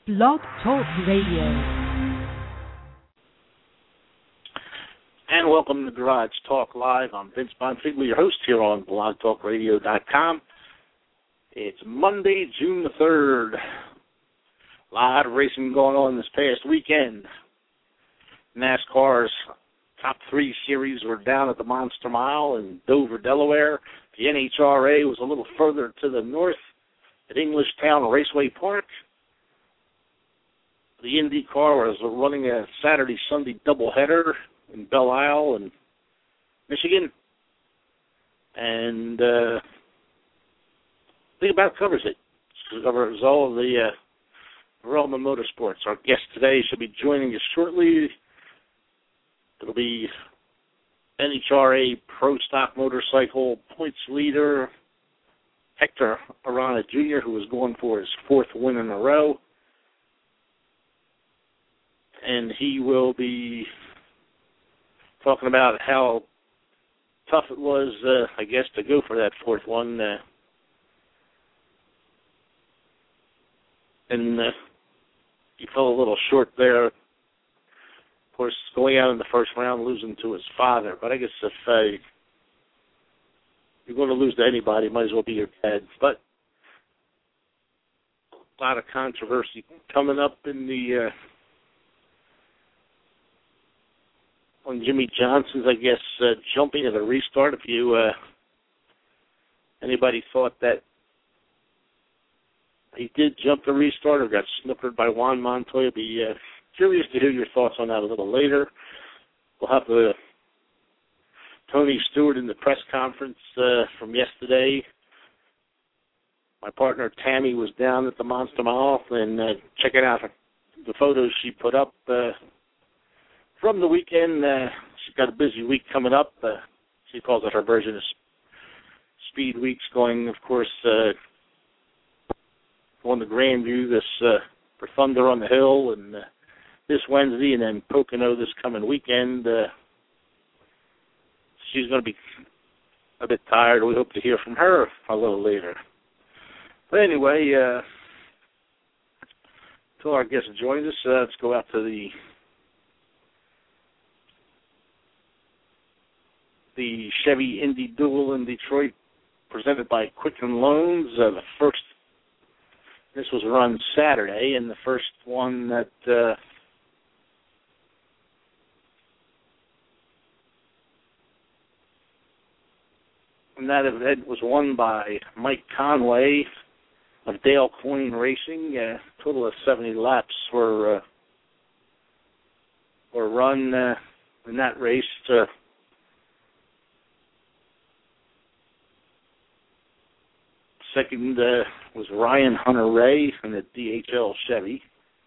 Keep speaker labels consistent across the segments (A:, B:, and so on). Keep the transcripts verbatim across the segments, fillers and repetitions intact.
A: Blog Talk Radio.
B: And welcome to Garage Talk Live. I'm Vince Bonfiglio, your host here on blog talk radio dot com. It's Monday, June the third. A lot of racing going on this past weekend. NASCAR's top three series were down at the Monster Mile in Dover, Delaware. The N H R A was a little further to the north at Englishtown Raceway Park. The IndyCar was running a Saturday-Sunday doubleheader in Belle Isle and Michigan. And uh, I think about covers it. It covers all of the uh, realm of motorsports. Our guest today should be joining us shortly. It'll be N H R A Pro Stock Motorcycle points leader Hector Arana Junior, who is going for his fourth win in a row. And he will be talking about how tough it was, uh, I guess, to go for that fourth one. Uh, and uh, he fell a little short there. Of course, going out in the first round, losing to his father. But I guess if uh, you're going to lose to anybody, it might as well be your dad. But a lot of controversy coming up in the... Uh, on Jimmy Johnson's, I guess, uh, jumping at a restart. If you, uh, anybody thought that he did jump the restart or got snookered by Juan Montoya, be uh, curious to hear your thoughts on that a little later. We'll have the Tony Stewart in the press conference uh, from yesterday. My partner Tammy was down at the Monster Mile and uh, checking out the photos she put up uh, from the weekend. Uh, she's got a busy week coming up. Uh, she calls it her version of Speed Weeks, going, of course, uh, on the Grandview this uh, for Thunder on the Hill and uh, this Wednesday, and then Pocono this coming weekend. Uh, she's going to be a bit tired. We hope to hear from her a little later. But anyway, uh, until our guest joins us, uh, let's go out to the the Chevy Indy Duel in Detroit, presented by Quicken Loans. Uh, the first, this was run Saturday, and the first one that uh, and that event was won by Mike Conway of Dale Coyne Racing. A uh, total of seventy laps were uh, were run uh, in that race. Uh, Second uh, was Ryan Hunter-Ray in the D H L Chevy.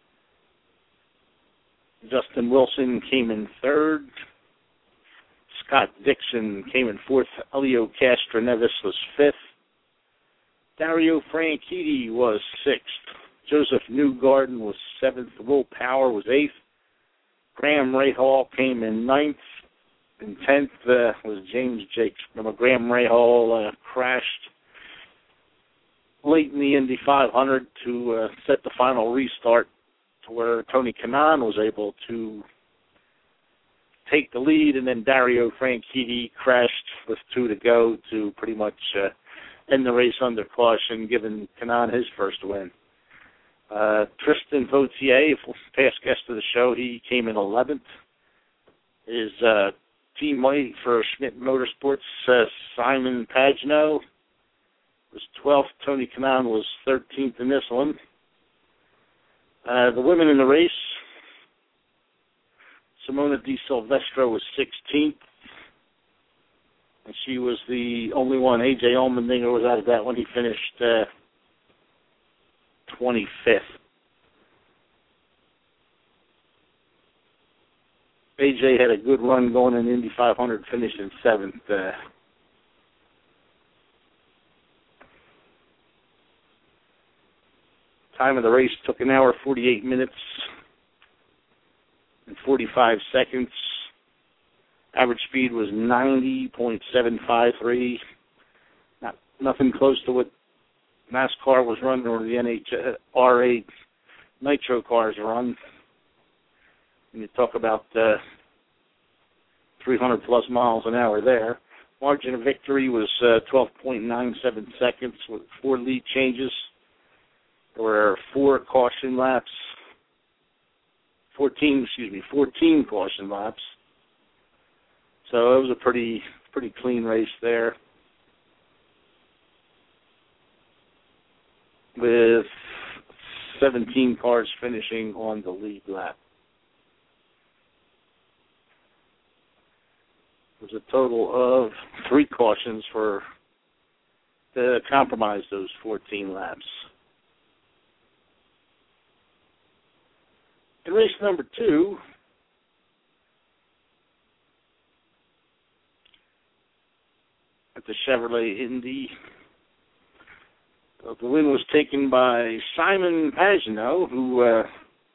B: Justin Wilson came in third. Scott Dixon came in fourth. Elio Castroneves was fifth. Dario Franchitti was sixth. Joseph Newgarden was seventh. Will Power was eighth. Graham Rahal came in ninth. And tenth uh, was James Jakes. Remember, Graham Rahal uh, crashed late in the Indy five hundred to uh, set the final restart, to where Tony Kanaan was able to take the lead, and then Dario Franchitti crashed with two to go to pretty much uh, end the race under caution, giving Kanaan his first win. Uh, Tristan Vautier, past guest of the show, he came in eleventh. His uh, teammate for Schmidt Motorsports, uh, Simon Pagenaud, was twelfth. Tony Kanaan was thirteenth in this one. Uh, the women in the race, Simona Di Silvestro was sixteenth, and she was the only one. A J Allmendinger was out of that one. He finished uh, twenty-fifth. A J had a good run going in Indy five hundred, finishing seventh. Uh, Time of the race took an hour, forty-eight minutes, and forty-five seconds. Average speed was ninety point seven five three. Not nothing close to what NASCAR was running, or the N H R A nitro cars run. When you talk about uh, three hundred plus miles an hour there. Margin of victory was uh, twelve point nine seven seconds with four lead changes. There were four caution laps, fourteen, excuse me, fourteen caution laps. So it was a pretty, pretty clean race there, with seventeen cars finishing on the lead lap. There's a total of three cautions for to compromise those fourteen laps. In race number two, at the Chevrolet Indy, the win was taken by Simon Pagenaud, who uh,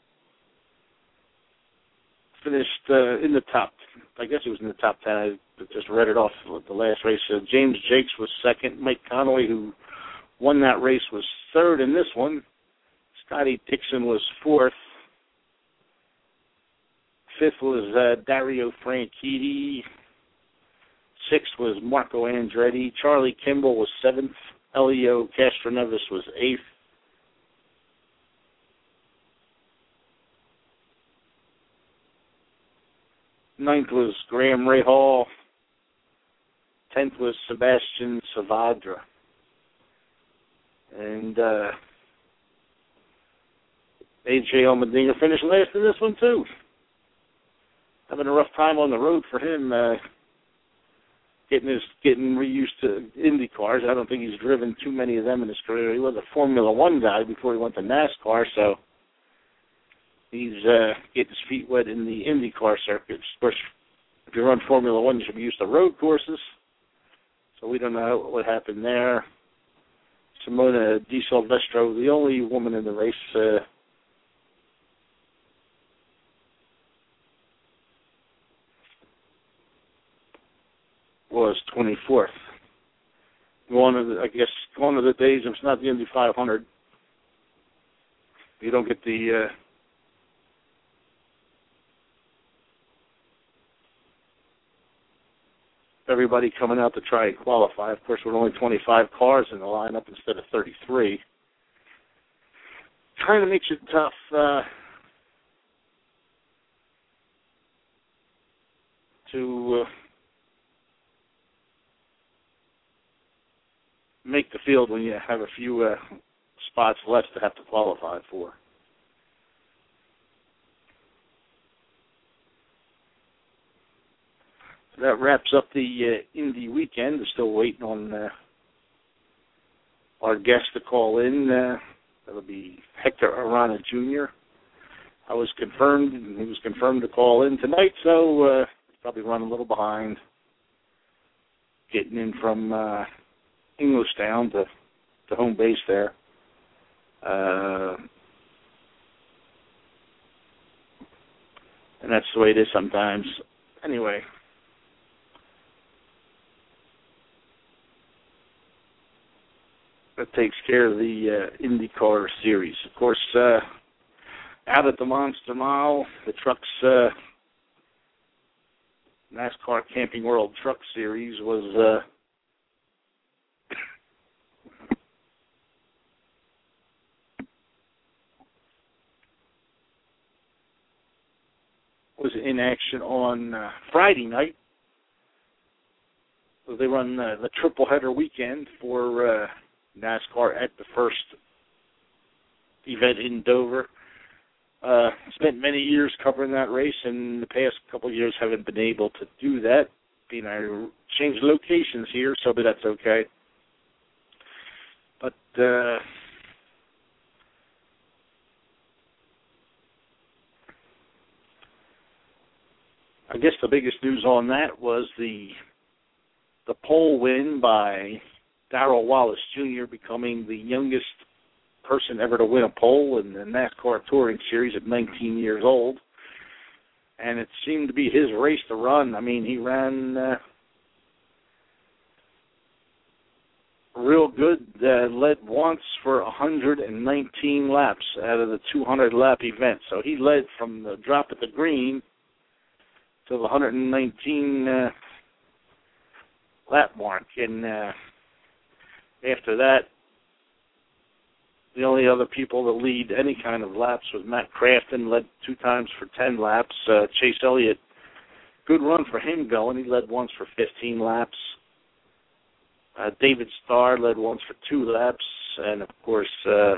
B: finished uh, in the top. I guess he was in the top ten. I just read it off the last race. Uh, James Jakes was second. Mike Connolly, who won that race, was third in this one. Scotty Dixon was fourth. Fifth was uh, Dario Franchitti. Sixth was Marco Andretti. Charlie Kimball was seventh. Elio Castroneves was eighth. Ninth was Graham Rahal. Tenth was Sebastian Savadra. And uh, A J Allmendinger finished last in this one, too. Having a rough time on the road for him, uh, getting his getting reused to Indy cars. I don't think he's driven too many of them in his career. He was a Formula One guy before he went to NASCAR, so he's uh, getting his feet wet in the IndyCar circuit. Of course, if you run Formula One, you should be used to road courses. So we don't know what happened there. Simona Di Silvestro, the only woman in the race, uh, was twenty-fourth. Going to the, I guess, going to the days, if it's not the Indy five hundred, you don't get the uh, everybody coming out to try and qualify. Of course, with only twenty-five cars in the lineup instead of thirty-three. Kind of makes it tough uh, to uh, make the field when you have a few uh, spots left to have to qualify for. That wraps up the uh, Indy weekend. We're still waiting on uh, our guest to call in. Uh, that'll be Hector Arana Junior I was confirmed, and he was confirmed to call in tonight, so uh, he's probably running a little behind getting in from uh, Englishtown to, to home base there. Uh, and that's the way it is sometimes. Anyway. That takes care of the uh, IndyCar series. Of course, uh, out at the Monster Mile, the trucks, uh, NASCAR Camping World Truck Series was uh, was in action on uh, Friday night. So they run uh, the triple header weekend for uh, NASCAR at the first event in Dover. Uh, spent many years covering that race, and the past couple of years haven't been able to do that. Being I changed locations here, so but that's okay. But uh, I guess the biggest news on that was the the pole win by Darrell Wallace Junior, becoming the youngest person ever to win a pole in the NASCAR Touring Series at nineteen years old. And it seemed to be his race to run. I mean, he ran uh, real good. Uh, led once for one hundred nineteen laps out of the two hundred lap event. So he led from the drop at the green to the one hundred nineteen uh, lap mark. And uh, after that, the only other people that lead any kind of laps was Matt Crafton, led two times for ten laps. Uh, Chase Elliott, good run for him going. He led once for fifteen laps. Uh, David Starr led once for two laps. And, of course, uh,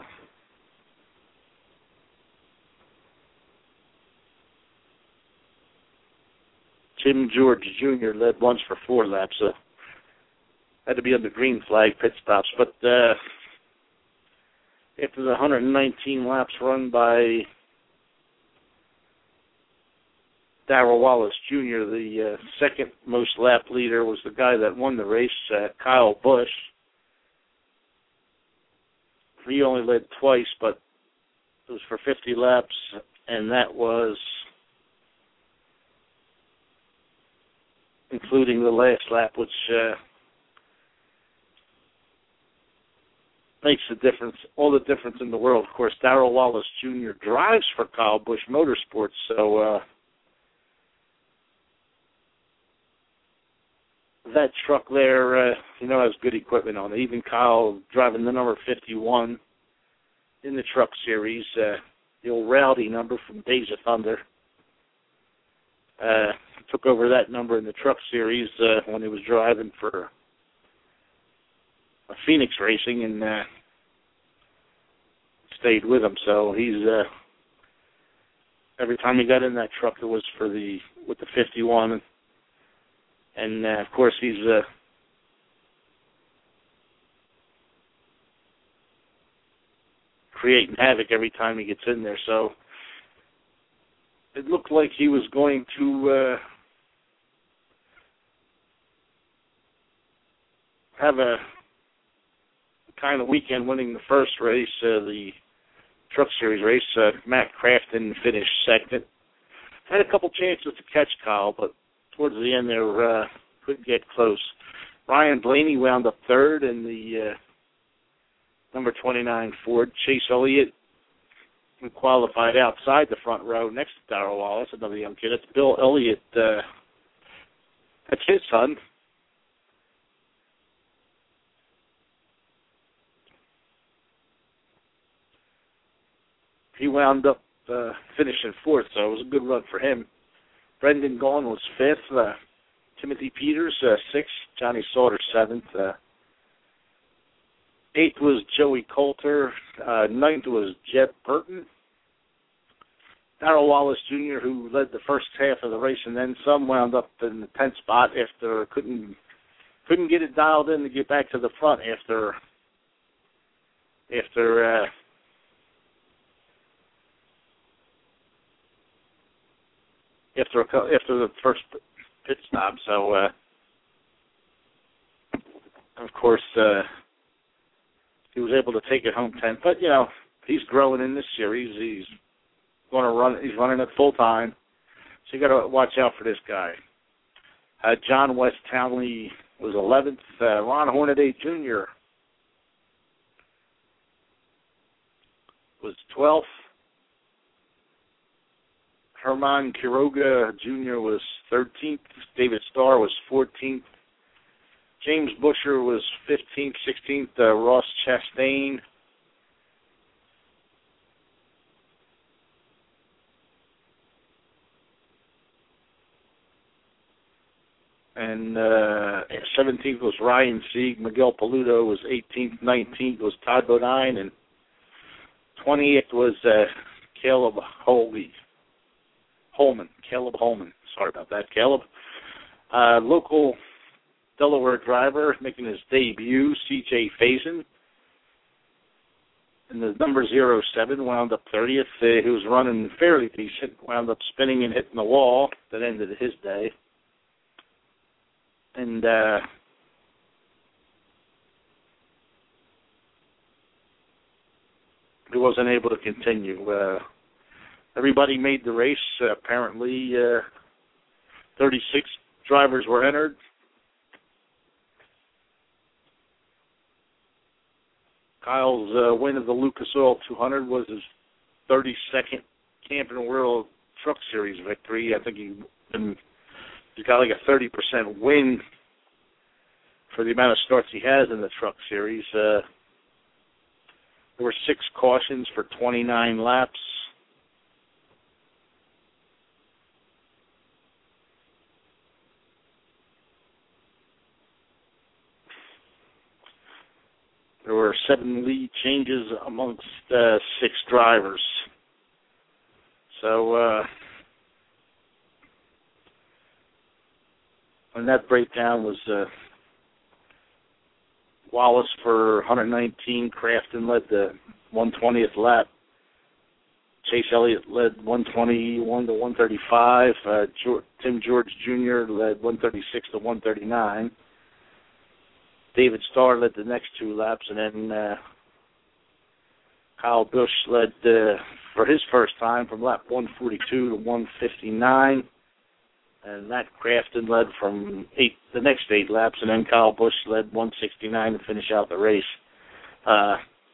B: Jim George Junior led once for four laps. Uh, had to be on the green flag pit stops. But uh, after the one hundred nineteen laps run by Darrell Wallace Junior, the uh, second most lap leader was the guy that won the race, uh, Kyle Busch. He only led twice, but it was for fifty laps, and that was including the last lap, which uh, makes the difference, all the difference in the world. Of course, Darrell Wallace Junior drives for Kyle Busch Motorsports, so uh, that truck there, uh, you know, has good equipment on it. Even Kyle driving the number fifty-one in the Truck Series, uh, the old Rowdy number from Days of Thunder. Uh, took over that number in the Truck Series uh, when he was driving for uh, Phoenix Racing, and uh, stayed with him. So he's uh, every time he got in that truck, it was for the with the fifty-one, and uh, of course he's uh, creating havoc every time he gets in there. So it looked like he was going to uh, have a kind of weekend winning the first race, uh, the Truck Series race. Uh, Matt Crafton finished second. Had a couple chances to catch Kyle, but towards the end there uh, couldn't get close. Ryan Blaney wound up third in the uh, number twenty-nine Ford. Chase Elliott, who qualified outside the front row next to Darrell Wallace, another young kid. That's Bill Elliott. Uh, that's his son. He wound up uh, finishing fourth, so it was a good run for him. Brendan Gaughan was fifth. Uh, Timothy Peters, uh, sixth. Johnny Sauter, seventh. Uh, eighth was Joey Coulter. Uh, ninth was Jeb Burton. Darrell Wallace Junior, who led the first half of the race and then some, wound up in the tenth spot after couldn't couldn't get it dialed in to get back to the front after after uh, after a, after the first pit stop. So uh, of course uh, he was able to take it home tenth. But you know, he's growing in this series. He's going to run. He's running it full time. So you got to watch out for this guy. Uh, John West Townley was eleventh. Uh, Ron Hornaday Junior was twelfth. Herman Quiroga Junior was thirteenth. David Starr was fourteenth. James Busher was fifteenth. sixteenth, uh, Ross Chastain. And uh, seventeenth was Ryan Sieg. Miguel Paludo was eighteenth. nineteenth was Todd Bodine. And twenty-eighth was uh, Caleb Holby. Holman. Caleb Holman. Sorry about that, Caleb. Uh, local Delaware driver making his debut, C J Faison. And the number zero seven wound up thirtieth. Uh, he was running fairly decent. Wound up spinning and hitting the wall. That ended his day. And uh, he wasn't able to continue. Uh, everybody made the race. Uh, apparently, uh, thirty-six drivers were entered. Kyle's uh, win of the Lucas Oil two hundred was his thirty-second Camping World Truck Series victory. I think he, he got like a thirty percent win for the amount of starts he has in the Truck Series. Uh, there were six cautions for twenty-nine laps. There were seven lead changes amongst uh, six drivers. So, uh, and that breakdown was uh, Wallace for one hundred nineteen. Crafton led the one hundred twentieth lap. Chase Elliott led one twenty-one to one thirty-five. Uh, George, Tim George Junior led one thirty-six to one thirty-nine. David Starr led the next two laps, and then uh, Kyle Busch led uh, for his first time from lap one forty-two to one fifty-nine, and Matt Crafton led from eight the next eight laps, and then Kyle Busch led one sixty-nine to finish out the race. Uh,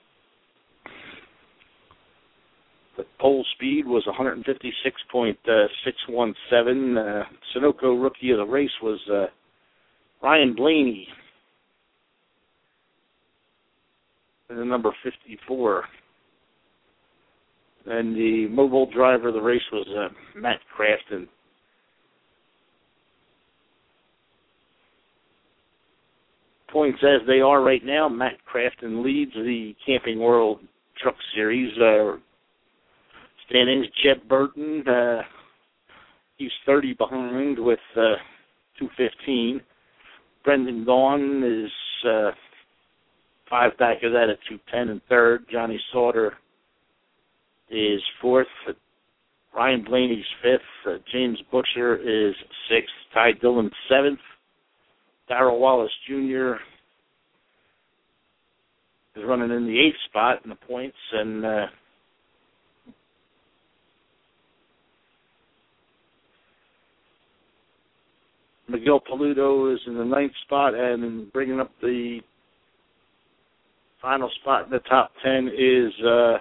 B: the pole speed was one fifty-six point six one seven. Uh, Sunoco Rookie of the Race was uh, Ryan Blaney. And the number fifty-four. And the mobile driver of the race was uh, Matt Crafton. Points as they are right now, Matt Crafton leads the Camping World Truck Series. Uh, standings, Jeb Burton, uh, he's thirty behind with uh, two fifteen. Brendan Gaughan is Uh, Five back of that at two ten and third. Johnny Sauter is fourth. Ryan Blaney's fifth. Uh, James Butcher is sixth. Ty Dillon seventh. Darrell Wallace Junior is running in the eighth spot in the points, and uh, Miguel Paludo is in the ninth spot, and bringing up the final spot in the top ten is uh,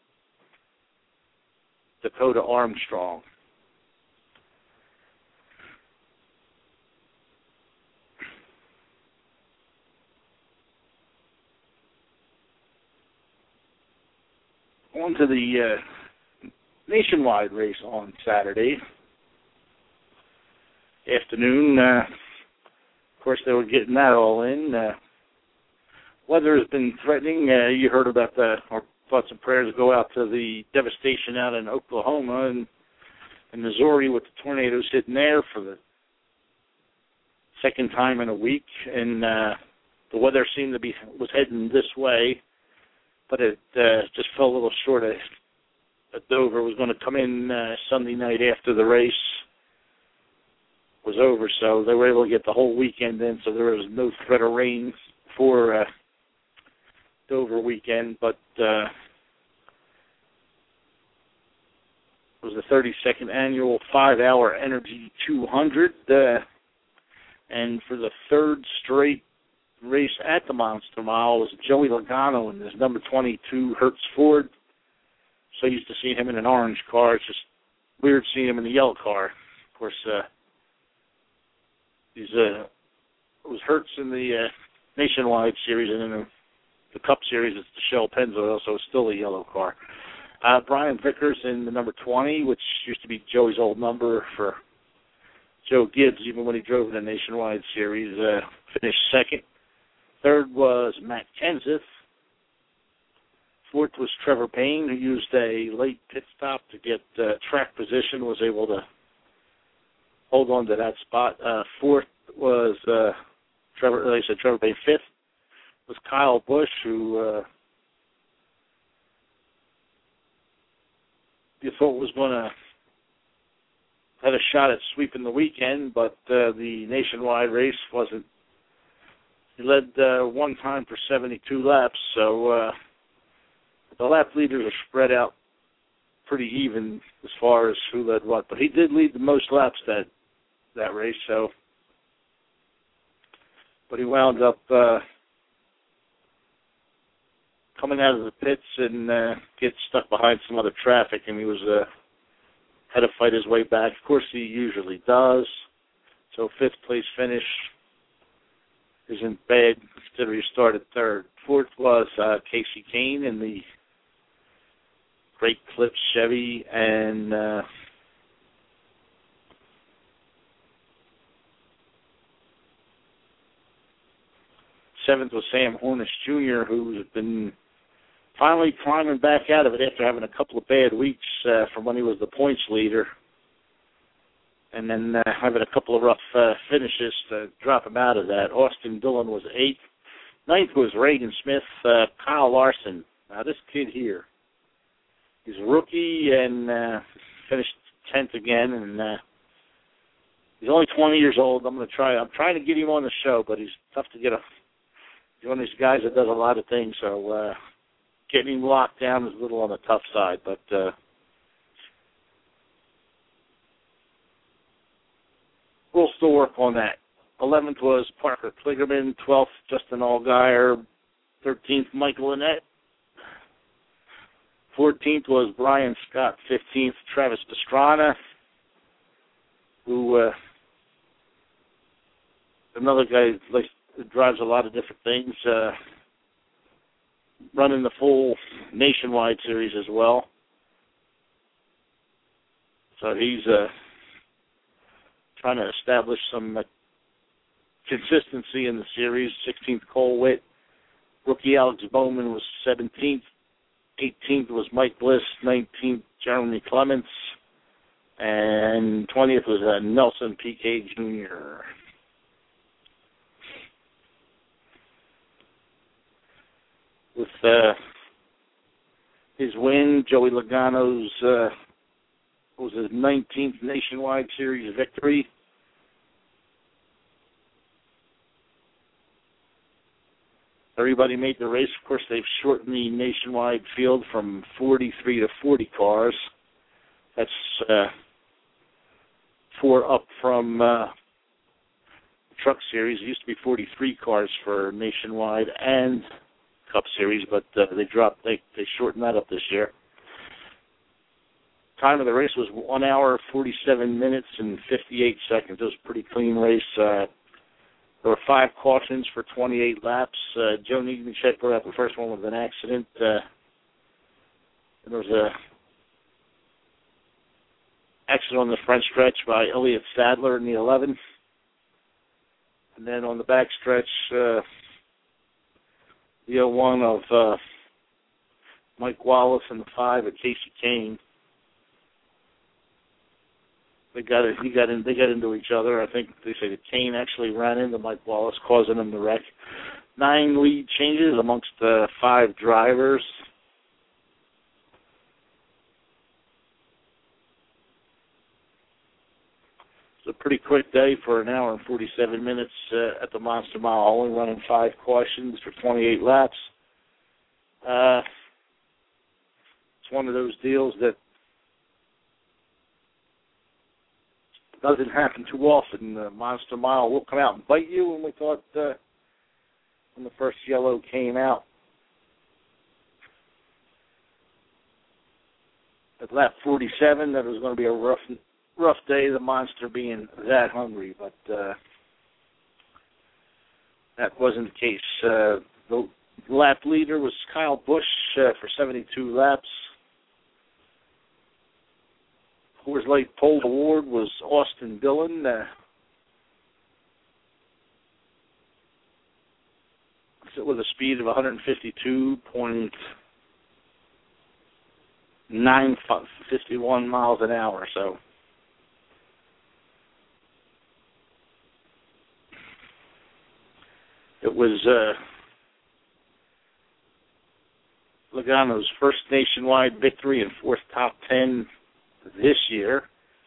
B: Dakota Armstrong. On to the uh, nationwide race on Saturday afternoon. Uh, of course, they were getting that all in. Uh, Weather has been threatening. Uh, you heard about the, our thoughts and prayers go out to the devastation out in Oklahoma and, and Missouri with the tornadoes hitting there for the second time in a week. And uh, the weather seemed to be was heading this way, but it uh, just fell a little short of that Dover was going to come in uh, Sunday night after the race was over, so they were able to get the whole weekend in, so there was no threat of rain for uh, Dover weekend, but uh, it was the thirty-second annual five-hour Energy two hundred, uh, and for the third straight race at the Monster Mile was Joey Logano in his number twenty-two Hertz Ford. So used to seeing him in an orange car. It's just weird seeing him in the yellow car. Of course, uh, he's uh, it was Hertz in the uh, Nationwide Series, and in the The Cup Series, it's the Shell Pennzoil, so it's still a yellow car. Uh, Brian Vickers in the number twenty, which used to be Joey's old number for Joe Gibbs, even when he drove in the Nationwide Series, uh, finished second. Third was Matt Kenseth. Fourth was Trevor Payne, who used a late pit stop to get uh, track position, was able to hold on to that spot. Uh, fourth was uh, Trevor, like I said, Trevor Payne. Fifth was Kyle Busch, who uh, you thought was going to have a shot at sweeping the weekend, but uh, the Nationwide race wasn't. He led uh, one time for seventy-two laps, so uh, the lap leaders are spread out pretty even as far as who led what. But he did lead the most laps that that race, so. But he wound up uh, coming out of the pits and uh, get stuck behind some other traffic, and he was uh, had to fight his way back. Of course, he usually does. So fifth place finish isn't bad considering he started third. Fourth was uh, Casey Kane in the Great Clips Chevy, and uh, seventh was Sam Hornish Junior, who's been finally climbing back out of it after having a couple of bad weeks uh, from when he was the points leader, and then uh, having a couple of rough uh, finishes to drop him out of that. Austin Dillon was eighth. Ninth was Reagan Smith. Uh, Kyle Larson. Now, this kid here, he's a rookie and uh, finished tenth again, and uh, he's only twenty years old. I'm going to try. I'm trying to get him on the show, but he's tough to get a. He's one of these guys that does a lot of things, so uh, getting him locked down is a little on the tough side, but. Uh, We'll still work on that. eleventh was Parker Kligerman. twelfth, Justin Allgaier. thirteenth, Michael Annette. fourteenth was Brian Scott. fifteenth, Travis Pastrana, who uh, another guy like drives a lot of different things, uh, running the full Nationwide series as well. So he's uh, trying to establish some uh, consistency in the series. sixteenth, Cole Witt. Rookie Alex Bowman was seventeenth. eighteenth was Mike Bliss. nineteenth, Jeremy Clements. And twentieth was uh, Nelson P K Junior With uh, his win, Joey Logano's uh, was his nineteenth Nationwide Series victory. Everybody made the race. Of course, they've shortened the Nationwide field from forty-three to forty cars. That's uh, four up from uh, the Truck Series. It used to be forty-three cars for Nationwide and Cup Series, but uh, they dropped. They they shortened that up this year. Time of the race was one hour, forty-seven minutes, and fifty-eight seconds. It was a pretty clean race. Uh, there were five cautions for twenty-eight laps. Uh, Joe Niedenchek brought out the first one with an accident. Uh, there was a accident on the front stretch by Elliott Sadler in the eleven. And then on the back stretch, uh, the oh one of uh, Mike Wallace and the five of Casey Kane. They got it. He got in. They got into each other. I think they say that Kane actually ran into Mike Wallace, causing him to wreck. Nine lead changes amongst the uh, five drivers. It's a pretty quick day for an hour and forty-seven minutes uh, at the Monster Mile, only running five cautions for twenty-eight laps. Uh, it's one of those deals that doesn't happen too often. The Monster Mile will come out and bite you, and we thought uh, when the first yellow came out. At lap forty-seven, that was going to be a rough rough day, the Monster being that hungry, but uh, that wasn't the case. Uh, the lap leader was Kyle Busch uh, for seventy-two laps. Coors Light Pole Award was Austin Dillon. Uh, with a speed of one fifty-two point nine five one miles an hour. So it was uh, Logano's first nationwide victory and fourth top ten this year,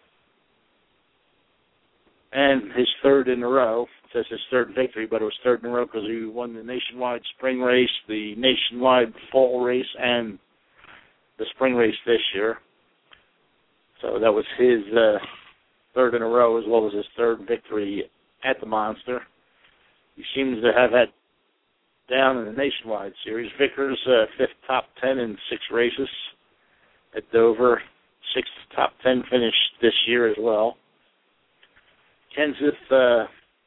B: and his third in a row. It says his third victory, but it was third in a row because he won the nationwide spring race, the nationwide fall race, and the spring race this year. So that was his uh, third in a row, as well as his third victory at the Monster. He seems to have had down in the Nationwide Series. Vickers, uh, fifth top ten in six races at Dover. Sixth top ten finish this year as well. Kenseth uh,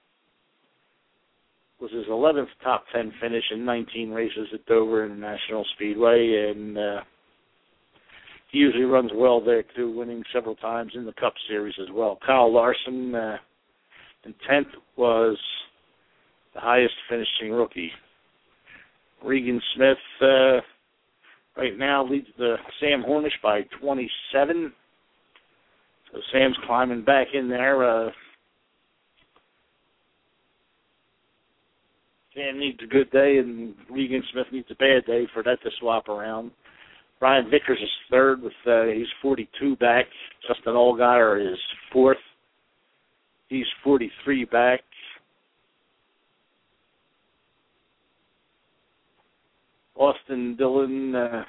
B: was his eleventh top ten finish in nineteen races at Dover International Speedway, and uh, he usually runs well there too, winning several times in the Cup Series as well. Kyle Larson uh, in tenth was the highest finishing rookie. Regan Smith uh, right now leads the Sam Hornish by twenty-seven. So Sam's climbing back in there. Uh, Sam needs a good day, and Regan Smith needs a bad day for that to swap around. Brian Vickers is third with uh, he's forty-two back. Justin Allgaier is fourth. He's forty-three back. Austin Dillon uh,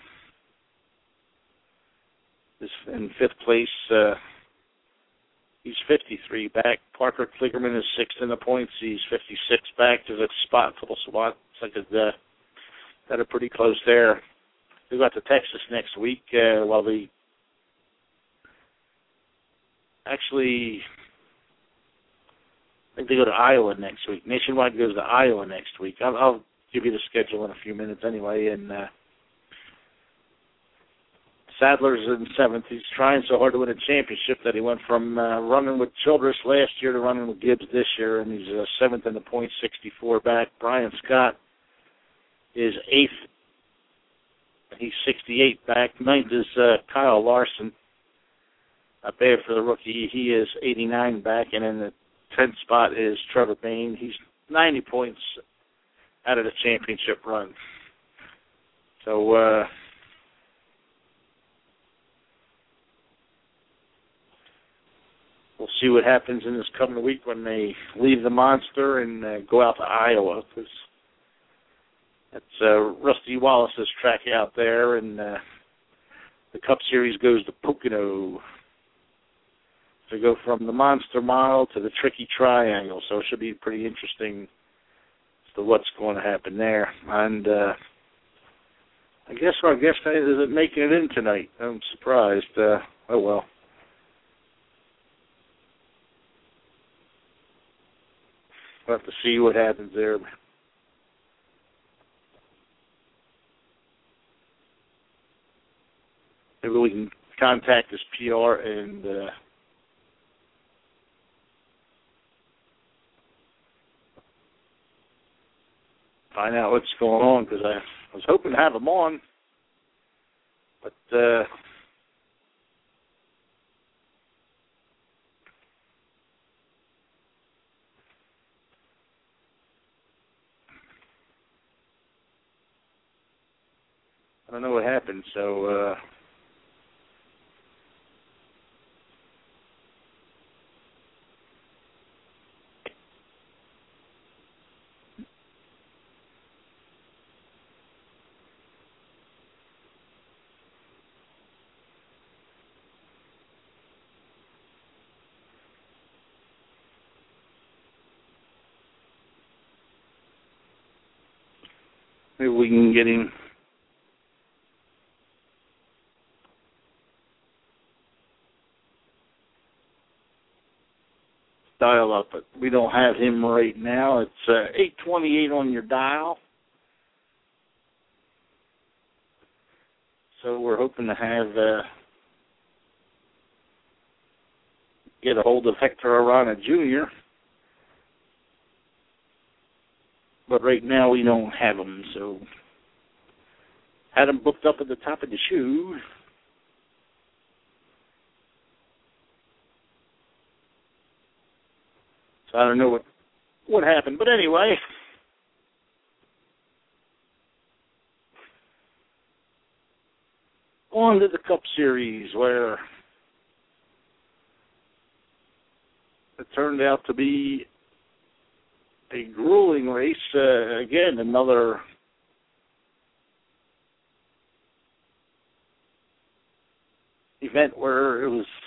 B: is in fifth place. Uh, he's fifty-three back. Parker Kligerman is sixth in the points. He's fifty-six back. There's a spot, a couple spots like uh, that are pretty close there. We got to Texas next week. Uh, while the actually, I think they go to Iowa next week. Nationwide goes to Iowa next week. I'll, I'll give you the schedule in a few minutes anyway. And uh, Sadler's in seventh. He's trying so hard to win a championship that he went from uh, running with Childress last year to running with Gibbs this year, and he's uh, seventh in the points, sixty-four back. Brian Scott is eighth. He's sixty-eight back. Ninth is uh, Kyle Larson. Not bad for the rookie. He is eighty-nine back, and in the tenth spot is Trevor Bayne. He's ninety points out of the championship run. So, uh, we'll see what happens in this coming week when they leave the Monster and uh, go out to Iowa, because that's uh, Rusty Wallace's track out there, and uh, the Cup Series goes to Pocono. To go from the Monster Mile to the Tricky Triangle, so it should be pretty interesting as to what's going to happen there. And uh, I guess our guest isn't making it in tonight. I'm surprised. Uh, oh, well. We'll have to see what happens there. Maybe we can contact his P R and uh, find out what's going on, because I, I was hoping to have him on, but uh, I don't know what happened, so uh, maybe we can get him. Dial up, but we don't have him right now. It's uh, eight twenty-eight on your dial. So we're hoping to have uh, get a hold of Hector Arana Junior But right now we don't have him, so had him booked up at the top of the shoe. So I don't know what what happened, but anyway. On to the Cup Series, where it turned out to be a grueling race. Uh, again, another event where it was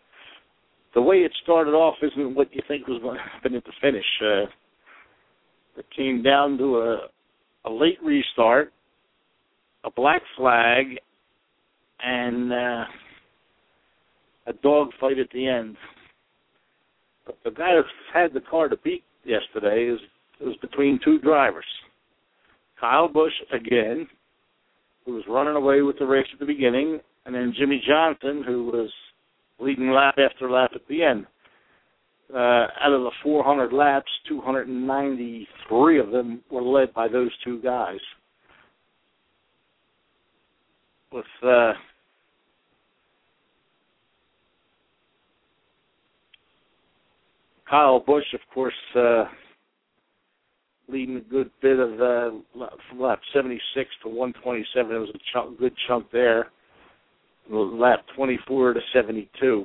B: the way it started off isn't what you think was going to happen at the finish. Uh, It came down to a, a late restart, a black flag, and uh, a dogfight at the end. But the guy who had the car to beat yesterday is it was between two drivers. Kyle Busch, again, who was running away with the race at the beginning, and then Jimmie Johnson, who was leading lap after lap at the end. Uh, out of the four hundred laps, two hundred ninety-three of them were led by those two guys. With uh, Kyle Busch, of course, uh, leading a good bit of uh, from lap seventy-six to one twenty-seven. It was a chunk, good chunk there. Lap twenty-four to seventy-two.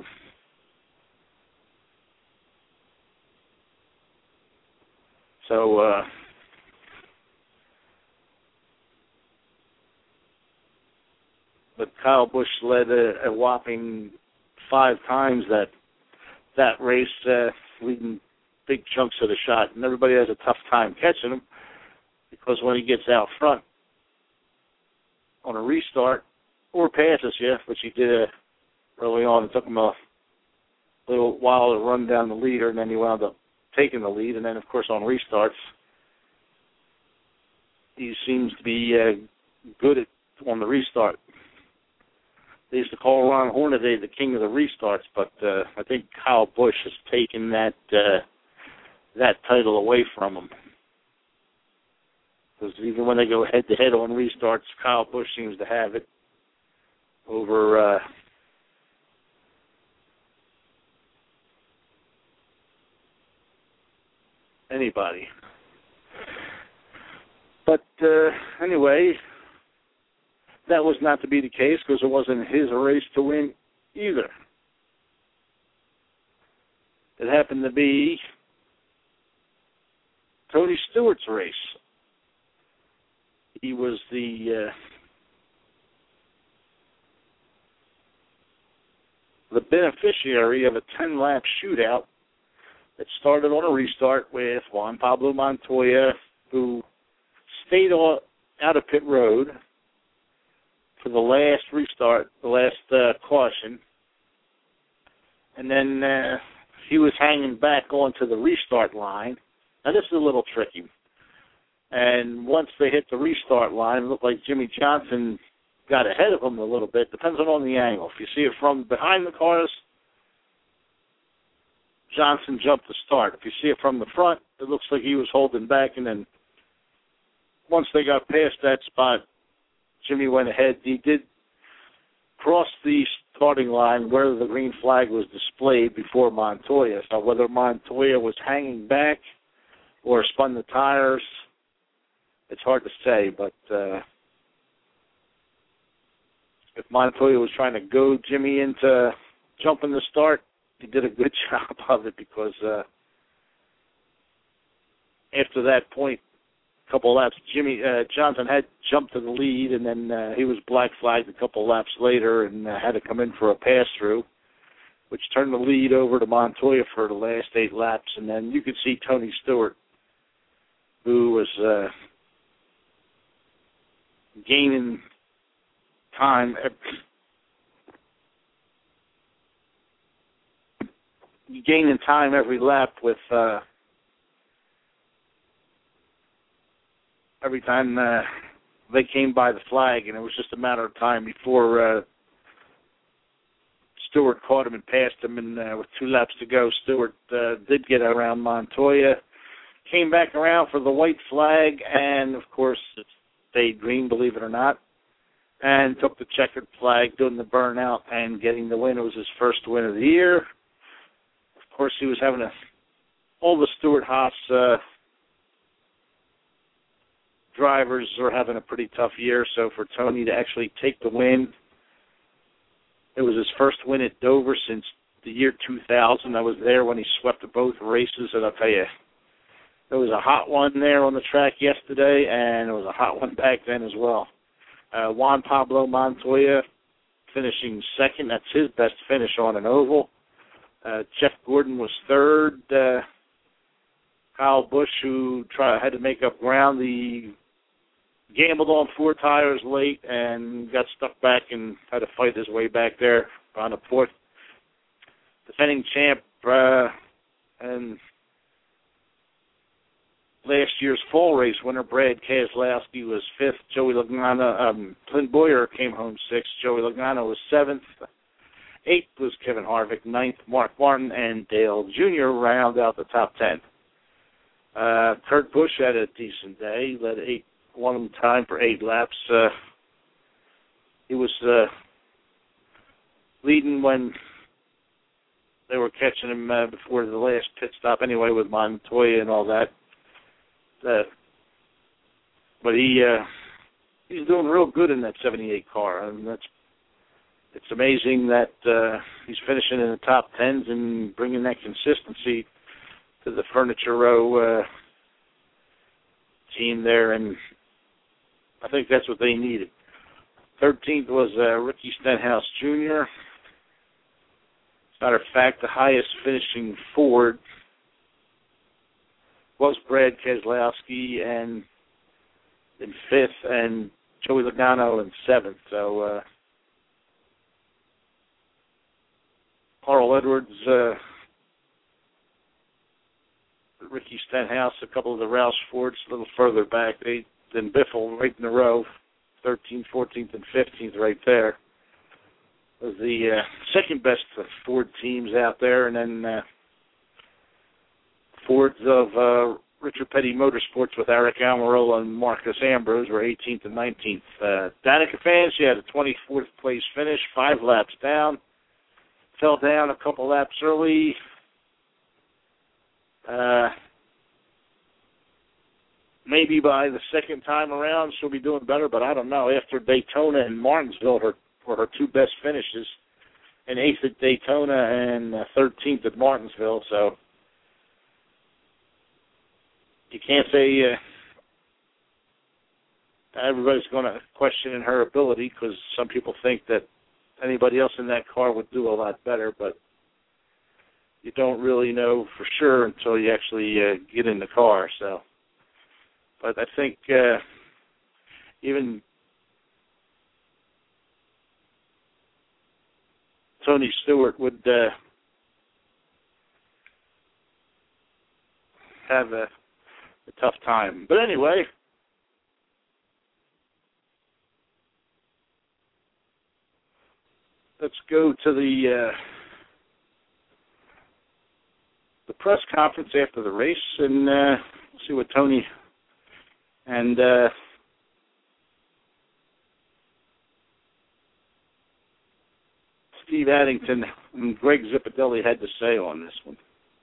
B: So, uh, but Kyle Busch led a, a whopping five times that that race, uh, leading big chunks of the shot, and everybody has a tough time catching him because when he gets out front on a restart or passes you, which he did uh, early on, it took him a little while to run down the leader, and then he wound up taking the lead, and then, of course, on restarts, he seems to be uh, good at on the restart. They used to call Ron Hornaday the king of the restarts, but uh, I think Kyle Busch has taken that uh, that title away from him. Because even when they go head-to-head on restarts, Kyle Busch seems to have it over... Uh, anybody. But uh, anyway, that was not to be the case because it wasn't his race to win either. It happened to be Tony Stewart's race. He was the uh, the beneficiary of a ten-lap shootout that started on a restart with Juan Pablo Montoya, who stayed on, out of pit road for the last restart, the last uh, caution. And then uh, he was hanging back onto the restart line. Now, this is a little tricky. And once they hit the restart line, it looked like Jimmie Johnson got ahead of him a little bit. Depends on the angle. If you see it from behind the cars, Johnson jumped the start. If you see it from the front, it looks like he was holding back, and then once they got past that spot, Jimmy went ahead. He did cross the starting line where the green flag was displayed before Montoya. So whether Montoya was hanging back or spun the tires, it's hard to say, but uh, if Montoya was trying to goad Jimmy into jumping the start, he did a good job of it because uh, after that point, a couple of laps, Jimmy uh, Johnson had jumped to the lead, and then uh, he was black flagged a couple of laps later and uh, had to come in for a pass-through, which turned the lead over to Montoya for the last eight laps. And then you could see Tony Stewart, who was uh, gaining time. Gaining time every lap with uh, every time uh, they came by the flag, and it was just a matter of time before uh, Stewart caught him and passed him, and uh, with two laps to go, Stewart uh, did get around Montoya, came back around for the white flag, and, of course, it stayed green, believe it or not, and took the checkered flag, doing the burnout and getting the win. It was his first win of the year. Of course, he was having a, all the Stewart-Haas uh, drivers are having a pretty tough year, so for Tony to actually take the win, it was his first win at Dover since the year two thousand. I was there when he swept both races, and I'll tell you, there was a hot one there on the track yesterday, and there was a hot one back then as well. Uh, Juan Pablo Montoya finishing second. That's his best finish on an oval. Uh, Jeff Gordon was third. Uh, Kyle Busch, who try, had to make up ground. He gambled on four tires late and got stuck back and had to fight his way back there on the fourth. Defending champ uh, and last year's fall race winner, Brad Keselowski, was fifth. Joey Logano, um, Clint Boyer came home sixth. Joey Logano was seventh. Eighth was Kevin Harvick. Ninth, Mark Martin, and Dale Junior round out the top ten. Uh, Kurt Busch had a decent day. He led eight, one time for eight laps. Uh, he was uh, leading when they were catching him uh, before the last pit stop anyway with Montoya and all that. Uh, but he uh, he's doing real good in that seventy-eight car. And that's it's amazing that uh, he's finishing in the top tens and bringing that consistency to the Furniture Row uh, team there, and I think that's what they needed. thirteenth was uh, Ricky Stenhouse Junior As a matter of fact, the highest finishing Ford was Brad Keselowski and in fifth, and Joey Logano in seventh. So uh, Carl Edwards, uh, Ricky Stenhouse, a couple of the Roush Fords a little further back. They then Biffle right in a row, thirteenth, fourteenth, and fifteenth right there. Was the uh, second best Ford teams out there, and then uh, Fords of uh, Richard Petty Motorsports with Eric Almirola and Marcus Ambrose were eighteenth and nineteenth. Uh, Danica Fancy had a twenty-fourth place finish, five laps down. Fell down a couple laps early. Uh, maybe by the second time around she'll be doing better, but I don't know. After Daytona and Martinsville her, were her two best finishes, and eighth at Daytona and uh, thirteenth at Martinsville, so you can't say uh, everybody's going to question her ability, because some people think that anybody else in that car would do a lot better, but you don't really know for sure until you actually uh, get in the car. So, but I think uh, even Tony Stewart would uh, have a, a tough time. But anyway, let's go to the uh, the press conference after the race and uh, see what Tony and uh, Steve Addington and Greg Zipadelli had to say on this one.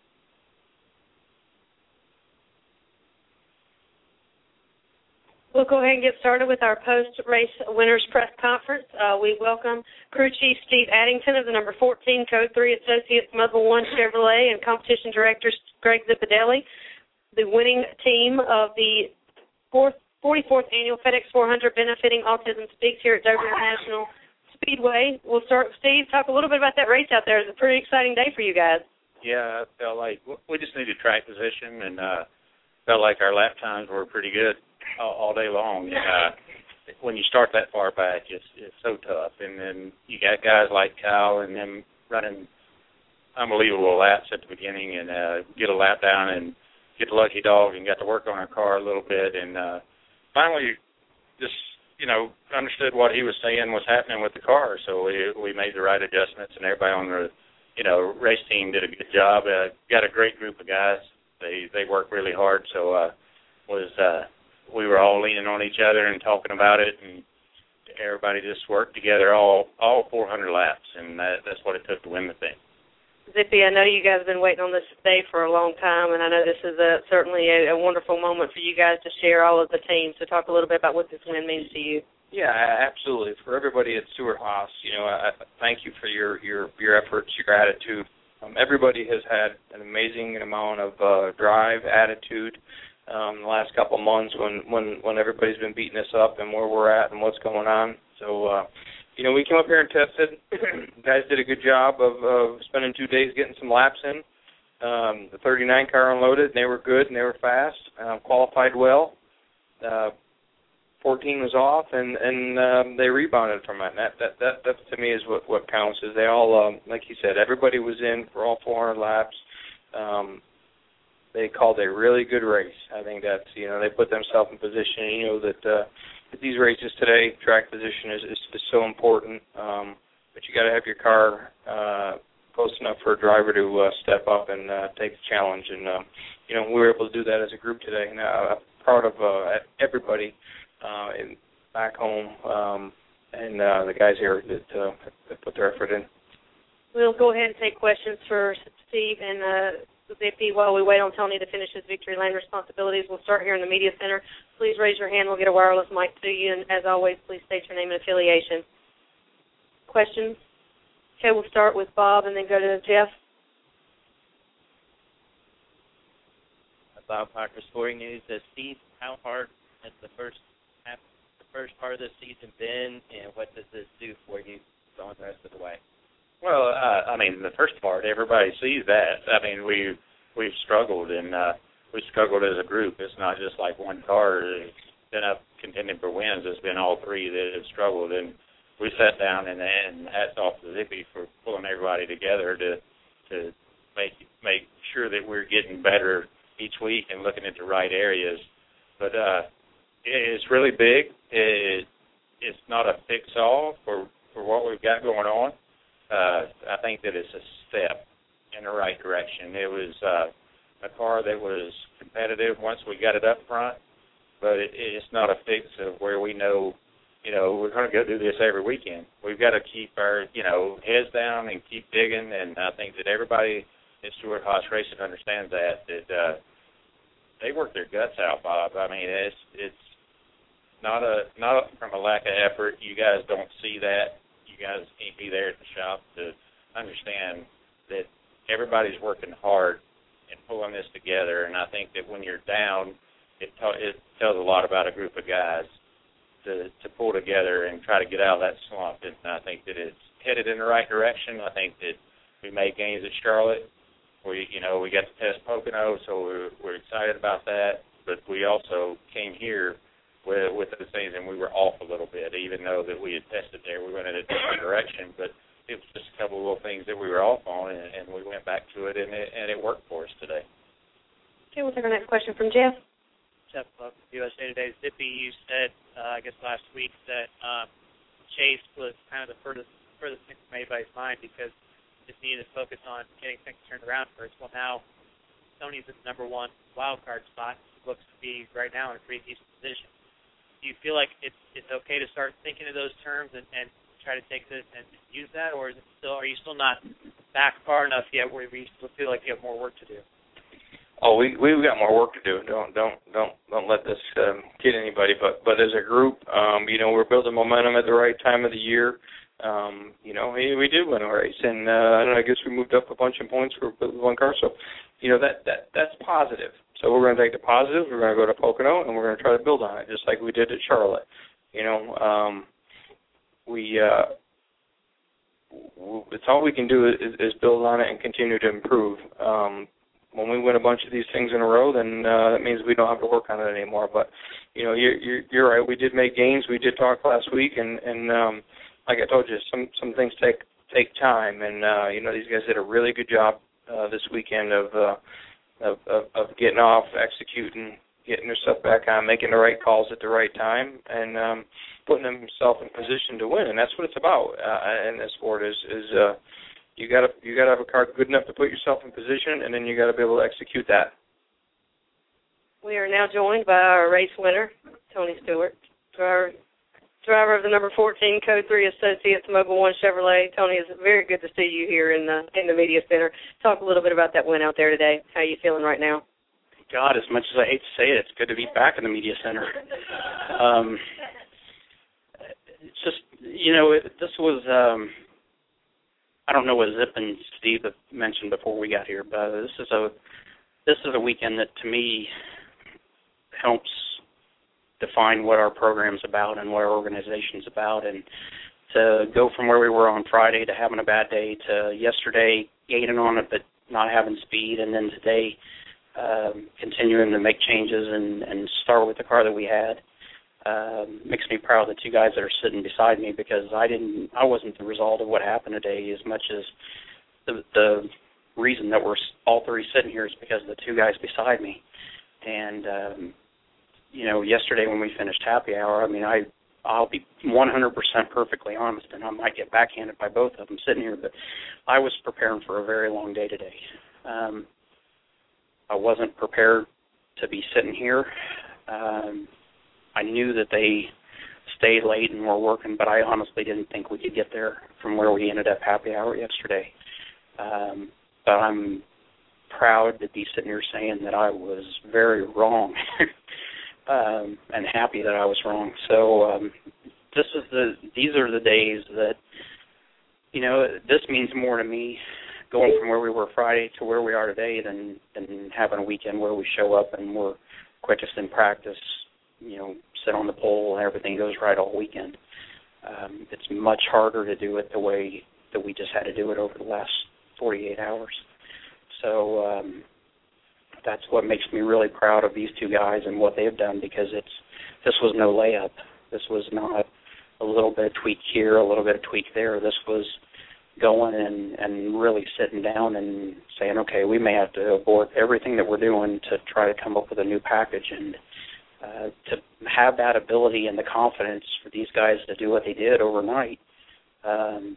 A: We'll go ahead and get started with our post-race winners press conference. Uh, we welcome Crew Chief Steve Addington of the number fourteen Code three Associates Muzzle One Chevrolet and Competition Director Greg Zipadelli, the winning team of the fourth, forty-fourth Annual FedEx four hundred benefiting Autism Speaks here at Dover International Speedway. We'll start with Steve. Talk a little bit about that race out there. It's a pretty exciting day for you guys.
C: Yeah, I felt like we just needed track position, and uh, felt like our lap times were pretty good all, all day long. And, uh, when you start that far back, it's, it's so tough. And then you got guys like Kyle and them running unbelievable laps at the beginning, and uh, get a lap down and get the lucky dog and got to work on our car a little bit. And uh, finally just, you know, understood what he was saying was happening with the car. So we, we made the right adjustments, and everybody on the, you know, race team did a good job. Uh, got a great group of guys. They they work really hard. So uh, was uh, we were all leaning on each other and talking about it, and everybody just worked together all all four hundred laps, and that, that's what it took to win the thing.
A: Zippy, I know you guys have been waiting on this day for a long time, and I know this is a, certainly a, a wonderful moment for you guys to share all of the teams. So talk a little bit about what this win means to you.
D: Yeah, absolutely. For everybody at Stewart-Haas, you know, I, I thank you for your, your, your efforts, your attitude. Um, everybody has had an amazing amount of uh, drive, attitude um, the last couple of months when, when, when everybody's been beating us up and where we're at and what's going on. So, uh, you know, we came up here and tested. You guys did a good job of, of spending two days getting some laps in. Um, the thirty-nine car unloaded, and they were good, and they were fast, uh, qualified well. Uh, fourteen was off, and, and um, they rebounded from it. And that, that, that, that, to me, is what, what counts, is they all, um, like you said, everybody was in for all four hundred laps. Um, they called a really good race. I think that's, you know, they put themselves in position. You know that, uh, that these races today, track position is, is, is so important, um, but you got to have your car uh, close enough for a driver to uh, step up and uh, take the challenge. And, um, you know, we were able to do that as a group today. And uh, I'm proud of uh, everybody uh, in, back home um, and uh, the guys here that, uh, that put their effort in.
A: We'll go ahead and take questions for Steve and uh, Zippy while we wait on Tony to finish his victory lane responsibilities. We'll start here in the media center. Please raise your hand. We'll get a wireless mic to you. And as always, please state your name and affiliation. Questions? Okay, we'll start with Bob and then go to Jeff.
E: Bob Parker, Sporting News. Uh, Steve, how hard has the first half, the first part of the season been, and what does this do for you going the rest of the way?
C: Well, uh, I mean, the first part, everybody sees that. I mean, we we've struggled, and uh, we struggled as a group. It's not just like one car that's been up contending for wins. It's been all three that have struggled, and we sat down and, and hats off to Zippy for pulling everybody together to to make make sure that we're getting better each week and looking at the right areas. But uh, it's really big. It, it's not a fix-all for, for what we've got going on. Uh, I think that it's a step in the right direction. It was uh, a car that was competitive once we got it up front, but it, it's not a fix of where we know, you know, we're going to go do this every weekend. We've got to keep our, you know, heads down and keep digging, and I think that everybody at Stewart-Haas Racing understands that, that uh, they work their guts out, Bob. I mean, it's it's not a not from a lack of effort. You guys don't see that. You guys can't be there at the shop to understand that everybody's working hard and pulling this together, and I think that when you're down, it, t- it tells a lot about a group of guys to, to pull together and try to get out of that slump, and I think that it's headed in the right direction. I think that we made gains at Charlotte. We, you know, we got to test Pocono, so we're, we're excited about that, but we also came here with, with those things, and we were off a little bit, even though that we had tested there. We went in a different direction, but it was just a couple of little things that we were off on, and, and we went back to it, and it, and it worked for us today.
A: Okay, we'll take our next question from Jeff.
E: Jeff, uh, U S A Today. Zippy, you said, uh, I guess last week, that um, Chase was kind of the furthest, furthest thing from anybody's mind because just needed to focus on getting things turned around first. Well, now Tony's at the number one wild card spot. He looks to be right now in a pretty decent position. Do you feel like it's it's okay to start thinking of those terms and, and try to take this and use that, or is it still are you still not back far enough yet where you still feel like you have more work to do?
D: Oh, we we've got more work to do. Don't don't don't don't let this um, kid anybody. But but as a group, um, you know, we're building momentum at the right time of the year. Um, you know, we, we did win a race, and uh, I don't know, I guess we moved up a bunch of points for one car. So, you know, that that that's positive. So we're going to take the positives. We're going to go to Pocono, and we're going to try to build on it, just like we did at Charlotte. You know, um, we uh, w- it's all we can do is, is build on it and continue to improve. Um, when we win a bunch of these things in a row, then uh, that means we don't have to work on it anymore. But you know, you're, you're, you're right. We did make gains. We did talk last week, and and um, like I told you, some some things take take time, and uh, you know, these guys did a really good job uh, this weekend of. Uh, Of, of, of getting off, executing, getting their stuff back on, making the right calls at the right time, and um, putting themselves in position to win. And that's what it's about uh, in this sport. Is is uh, you got to you got to have a car good enough to put yourself in position, and then you got to be able to execute that.
A: We are now joined by our race winner, Tony Stewart, driver, driver of the number fourteen Code three Associates Mobil One Chevrolet. Tony, it's very good to see you here in the in the media center. Talk a little bit about that win out there today. How are you feeling right now?
F: God, as much as I hate to say it, it's good to be back in the media center. Um, it's just, you know, it, this was, um, I don't know what Zip and Steve have mentioned before we got here, but this is a this is a weekend that to me helps define what our program's about and what our organization's about, and to go from where we were on Friday to having a bad day to yesterday gaining on it, but not having speed, and then today um, continuing to make changes and, and start with the car that we had. Um, makes me proud of the two guys that are sitting beside me, because I didn't, I wasn't the result of what happened today as much as the, the reason that we're all three sitting here is because of the two guys beside me. And um, you know, yesterday when we finished happy hour, I mean, I I'll be one hundred percent perfectly honest, and I might get backhanded by both of them sitting here, but I was preparing for a very long day today. Um, I wasn't prepared to be sitting here. Um, I knew that they stayed late and were working, but I honestly didn't think we could get there from where we ended up happy hour yesterday. Um, but I'm proud to be sitting here saying that I was very wrong. Um, and happy that I was wrong. So um, this is the these are the days that, you know, this means more to me going from where we were Friday to where we are today than than having a weekend where we show up and we're quickest in practice, you know, sit on the pole and everything goes right all weekend. Um, it's much harder to do it the way that we just had to do it over the last forty-eight hours. So um, that's what makes me really proud of these two guys and what they've done, because it's this was no layup. This was not a little bit of tweak here, a little bit of tweak there. This was going and, and really sitting down and saying, okay, we may have to abort everything that we're doing to try to come up with a new package. And uh, to have that ability and the confidence for these guys to do what they did overnight, um,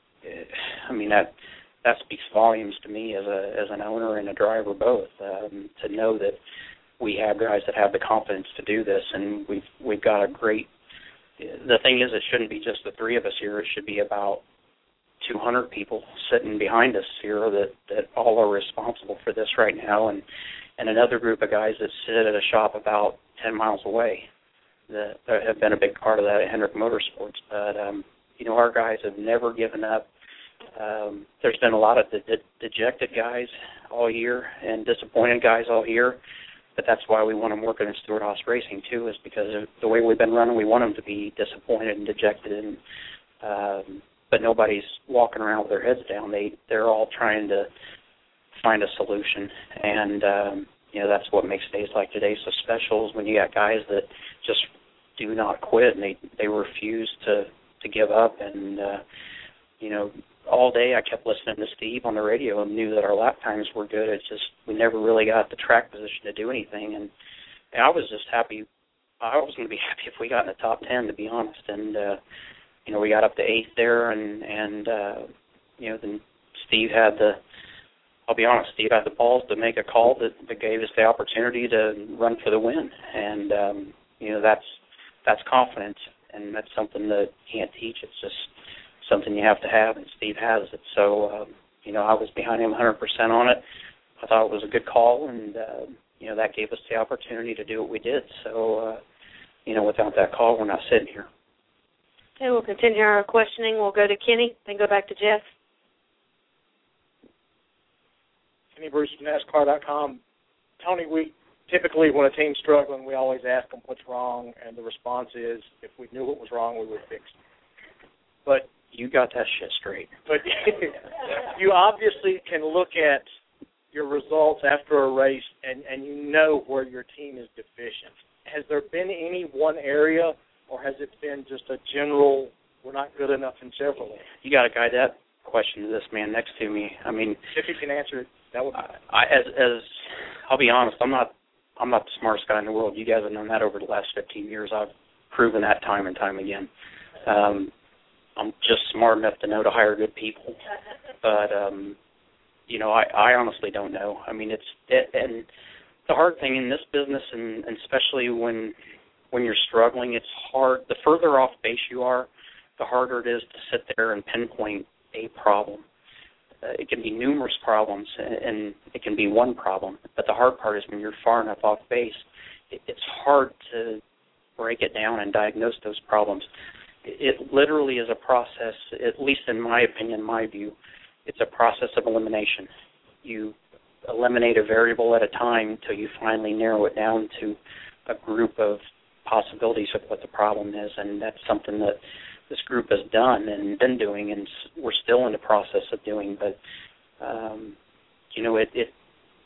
F: I mean, that that speaks volumes to me as a as an owner and a driver both, um, to know that we have guys that have the confidence to do this, and we've we've got a great. The thing is, it shouldn't be just the three of us here. It should be about two hundred people sitting behind us here that, that all are responsible for this right now, and and another group of guys that sit at a shop about ten miles away that, that have been a big part of that at Hendrick Motorsports. But um, you know, our guys have never given up. Um, there's been a lot of de- de- dejected guys all year and disappointed guys all year, but that's why we want them working in Stewart-Haas Racing too, is because of the way we've been running. We want them to be disappointed and dejected, and um, but nobody's walking around with their heads down. They they're all trying to find a solution, and um, you know, that's what makes days like today so special. Is when you got guys that just do not quit and they they refuse to to give up, and uh, you know. All day I kept listening to Steve on the radio and knew that our lap times were good. It's just we never really got the track position to do anything, and, and I was just happy. I was going to be happy if we got in the top ten, to be honest. And uh, you know, we got up to eighth there, and and uh, you know, then Steve had the. I'll be honest, Steve had the balls to make a call that, that gave us the opportunity to run for the win, and um, you know, that's that's confidence, and that's something that you can't teach. It's just something you have to have, and Steve has it. So, um, you know, I was behind him one hundred percent on it. I thought it was a good call, and, uh, you know, that gave us the opportunity to do what we did. So, uh, you know, without that call, we're not sitting here.
A: Okay, we'll continue our questioning. We'll go to Kenny, then go back to Jeff.
G: Kenny Bruce from NASCAR dot com. Tony, we typically, when a team's struggling, we always ask them what's wrong, and the response is, if we knew what was wrong, we would fix it. But
F: you got that shit straight.
G: But you obviously can look at your results after a race, and, and you know where your team is deficient. Has there been any one area, or has it been just a general, we're not good enough in several areas?
F: You got to guide that question to this man next to me. I mean,
G: if you can answer it, that would be
F: I, I, as, as I'll be honest, I'm not I'm not the smartest guy in the world. You guys have known that over the last fifteen years. I've proven that time and time again. Um, I'm just smart enough to know to hire good people, but um, you know, I, I honestly don't know. I mean, it's it, and the hard thing in this business, and, and especially when when you're struggling, it's hard. The further off base you are, the harder it is to sit there and pinpoint a problem. Uh, it can be numerous problems, and, and it can be one problem. But the hard part is when you're far enough off base, it, it's hard to break it down and diagnose those problems. It literally is a process, at least in my opinion, my view, it's a process of elimination. You eliminate a variable at a time until you finally narrow it down to a group of possibilities of what the problem is, and that's something that this group has done and been doing, and we're still in the process of doing. But, um, you know, it, it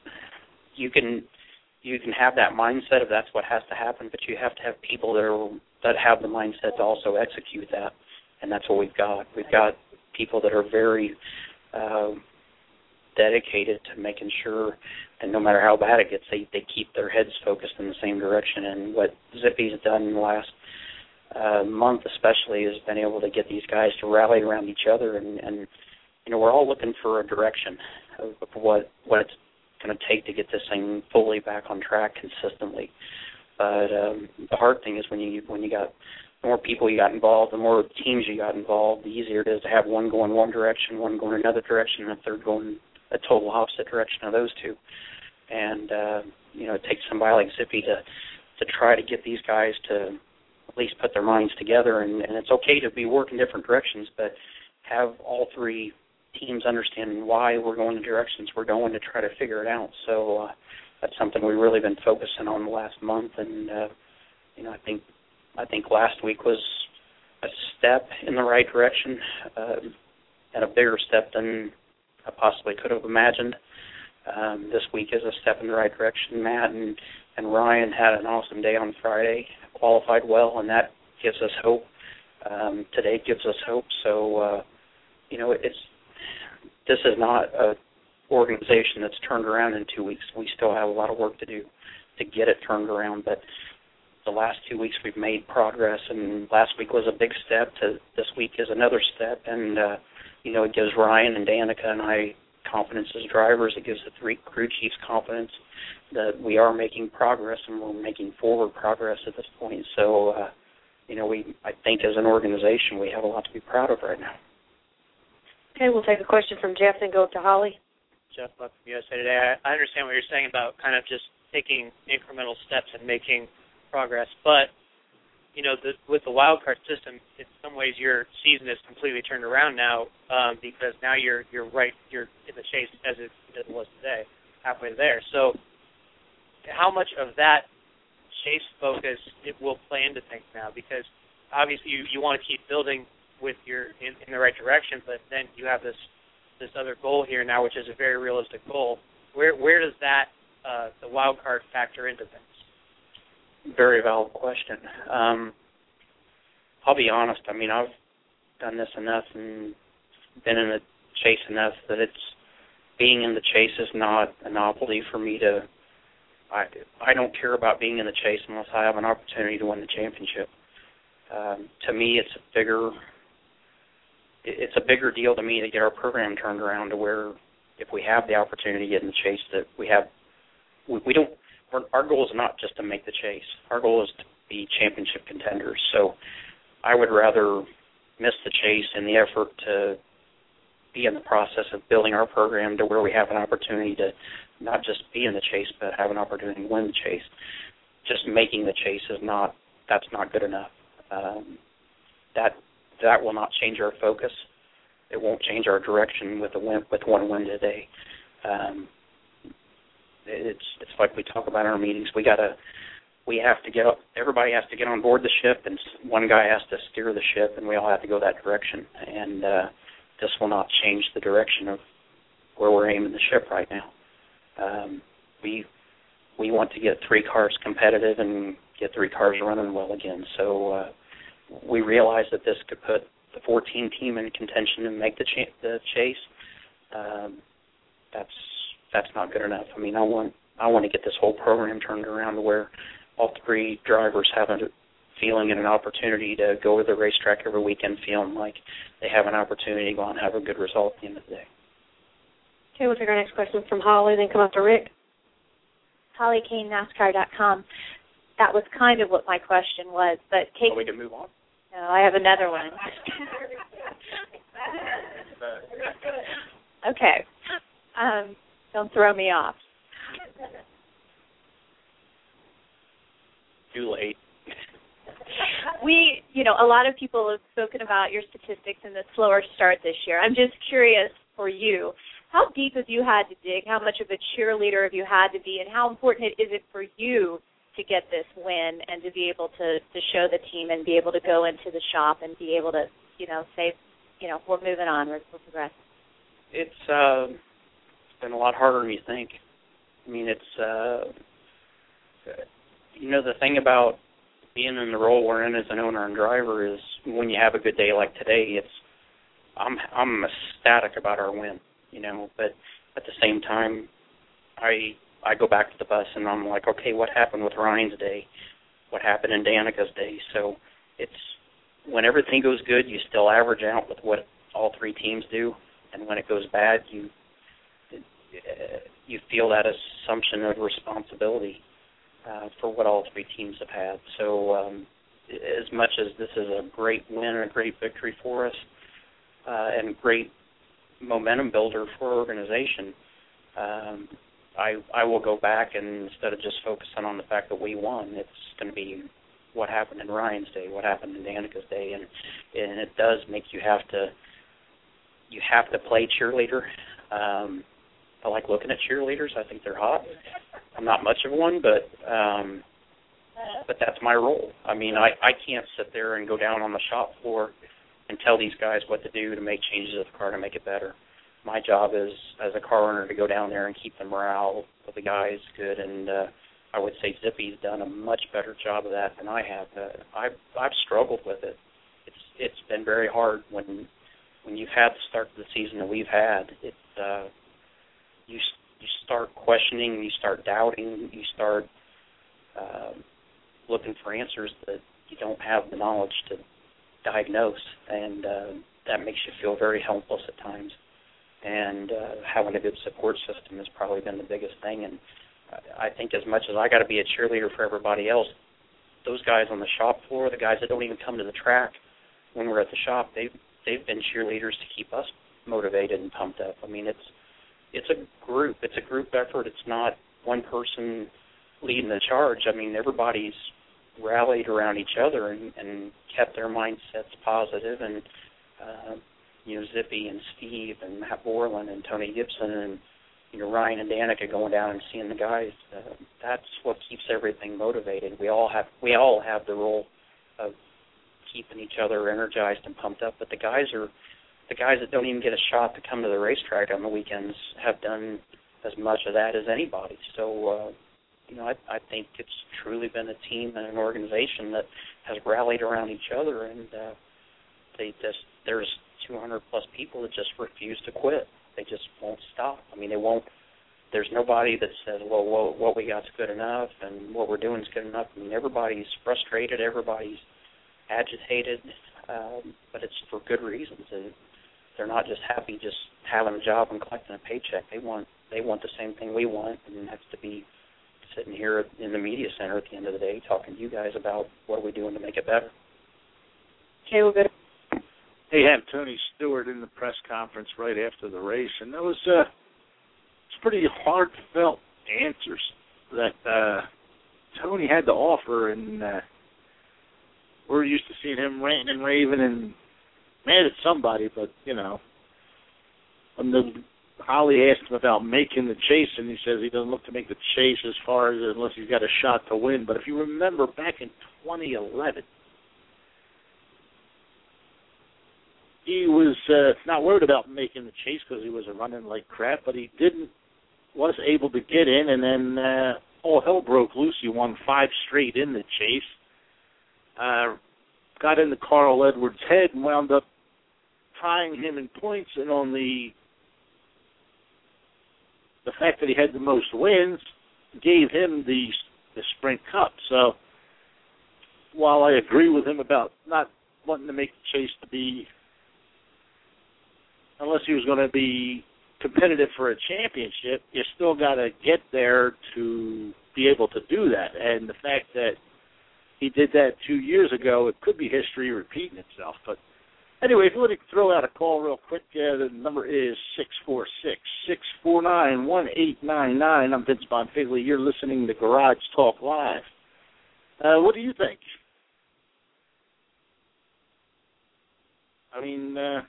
F: you can you can have that mindset of that's what has to happen, but you have to have people that are that have the mindset to also execute that, and that's what we've got. We've got people that are very uh, dedicated to making sure, and no matter how bad it gets, they, they keep their heads focused in the same direction. And what Zippy's done in the last uh, month especially has been able to get these guys to rally around each other, and, and you know, we're all looking for a direction of, of what, what it's going to take to get this thing fully back on track consistently. But um, the hard thing is when you when you got the more people you got involved, the more teams you got involved, the easier it is to have one going one direction, one going another direction, and a third going a total opposite direction of those two. And uh, you know, it takes somebody like Zippy to to try to get these guys to at least put their minds together. And, and it's okay to be working different directions, but have all three teams understanding why we're going the directions we're going to try to figure it out. So uh, that's something we've really been focusing on the last month, and uh, you know, I think I think last week was a step in the right direction, uh, and a bigger step than I possibly could have imagined. Um, this week is a step in the right direction. Matt and, and Ryan had an awesome day on Friday, qualified well, and that gives us hope. Um, today gives us hope. So uh, you know, it's this is not an organization that's turned around in two weeks. We still have a lot of work to do to get it turned around, but the last two weeks we've made progress, and last week was a big step. To this week is another step, and uh, you know, it gives Ryan and Danica and I confidence as drivers. It gives the three crew chiefs confidence that we are making progress, and we're making forward progress at this point. So, uh, you know, we I think as an organization we have a lot to be proud of right now.
A: Okay, we'll take a question from Jeff, then go up to Holly.
E: Jeff Buck from U S A Today. I understand what you're saying about kind of just taking incremental steps and making progress, but you know, the, with the wild card system, in some ways your season is completely turned around now, um, because now you're you're right you're in the chase as it, as it was today, halfway there. So, how much of that chase focus it will play into things now? Because obviously you, you want to keep building with your in, in the right direction, but then you have this this other goal here now, which is a very realistic goal. Where where does that uh, the wild card factor into things?
F: Very valid question. Um, I'll be honest. I mean, I've done this enough and been in the chase enough that it's being in the chase is not a novelty for me to. I I don't care about being in the chase unless I have an opportunity to win the championship. Um, to me, it's a bigger. It's a bigger deal to me to get our program turned around to where if we have the opportunity to get in the chase, that we have, we, we don't, our goal is not just to make the chase. Our goal is to be championship contenders. So I would rather miss the chase in the effort to be in the process of building our program to where we have an opportunity to not just be in the chase, but have an opportunity to win the chase. Just making the chase is not, that's not good enough. Um, that That will not change our focus. It won't change our direction with a win, with one win today. Um, it's it's like we talk about in our meetings. We gotta we have to get up. Everybody has to get on board the ship, and one guy has to steer the ship, and we all have to go that direction. And uh, this will not change the direction of where we're aiming the ship right now. Um, we we want to get three cars competitive and get three cars running well again. So. Uh, We realize that this could put the fourteen team in contention and make the, ch- the chase. Um, that's that's not good enough. I mean, I want I want to get this whole program turned around to where all three drivers have a feeling and an opportunity to go to the racetrack every weekend feeling like they have an opportunity to go and have a good result at the end of the day.
A: Okay, we'll take our next question from Holly, then come up to Rick.
H: Holly Kane, NASCAR dot com. That was kind of what my question was, but Kate.
F: Oh, we can move on.
H: No, I have another one. Okay. Um, don't throw me off.
F: Too late.
H: We, you know, a lot of people have spoken about your statistics and the slower start this year. I'm just curious for you, how deep have you had to dig? How much of a cheerleader have you had to be? And how important is it for you to get this win and to be able to, to show the team and be able to go into the shop and be able to, you know, say, you know, we're moving on, we're, we're progressing?
F: It's uh, been a lot harder than you think. I mean, it's, uh, you know, the thing about being in the role we're in as an owner and driver is when you have a good day like today, it's, I'm I'm ecstatic about our win, you know, but at the same time, I I go back to the bus and I'm like, okay, what happened with Ryan's day? What happened in Danica's day? So it's, when everything goes good, you still average out with what all three teams do, and when it goes bad, you you feel that assumption of responsibility uh, for what all three teams have had. So um, as much as this is a great win and a great victory for us, uh, and great momentum builder for our organization, um, I I will go back, and instead of just focusing on the fact that we won, it's going to be what happened in Ryan's day, what happened in Danica's day, and and it does make you have to you have to play cheerleader. Um, I like looking at cheerleaders. I think they're hot. I'm not much of one, but um, but that's my role. I mean, I, I can't sit there and go down on the shop floor and tell these guys what to do to make changes to the car to make it better. My job is, as a car owner, to go down there and keep the morale of the guys good, and uh, I would say Zippy's done a much better job of that than I have. Uh, I've I've struggled with it. It's it's been very hard when when you've had the start of the season that we've had. It uh, you you start questioning, you start doubting, you start uh, looking for answers that you don't have the knowledge to diagnose, and uh, that makes you feel very helpless at times. And uh, having a good support system has probably been the biggest thing. And I think as much as I got to be a cheerleader for everybody else, those guys on the shop floor, the guys that don't even come to the track when we're at the shop, they've they've been cheerleaders to keep us motivated and pumped up. I mean, it's it's a group, it's a group effort. It's not one person leading the charge. I mean, everybody's rallied around each other and, and kept their mindsets positive. And uh, you know, Zippy and Steve and Matt Borland and Tony Gibson and you know, Ryan and Danica going down and seeing the guys, uh, that's what keeps everything motivated. We all have we all have the role of keeping each other energized and pumped up, but the guys are the guys that don't even get a shot to come to the racetrack on the weekends have done as much of that as anybody. So, uh, you know, I, I think it's truly been a team and an organization that has rallied around each other, and uh, they just there's two hundred plus people that just refuse to quit. They just won't stop. I mean, they won't. There's nobody that says, well, well, what we got's good enough and what we're doing is good enough. I mean, everybody's frustrated. Everybody's agitated, um, but it's for good reasons. And they're not just happy just having a job and collecting a paycheck. They want they want the same thing we want, and that's to be sitting here in the media center at the end of the day talking to you guys about what are we doing to make it better.
H: Okay, we'll go to
B: They had Tony Stewart in the press conference right after the race, and there was uh, it's pretty heartfelt answers that uh, Tony had to offer, and uh, we're used to seeing him ranting and raving and mad at somebody, but, you know, when the, Holly asked him about making the chase, and he says he doesn't look to make the chase as far as unless he's got a shot to win. But if you remember back in twenty eleven, he was uh, not worried about making the chase because he was running like crap, but he didn't was able to get in, and then uh, all hell broke loose. He won five straight in the chase, uh, got into Carl Edwards' head and wound up tying him in points, and on the the fact that he had the most wins gave him the the Sprint Cup. So while I agree with him about not wanting to make the chase to be, unless he was going to be competitive for a championship, you still got to get there to be able to do that. And the fact that he did that two years ago, it could be history repeating itself. But anyway, if you want to throw out a call real quick, uh, the number is six four six, six four nine, one eight nine nine. I'm Vince Bonfigley. You're listening to Garage Talk Live. Uh, what do you think? I mean, uh,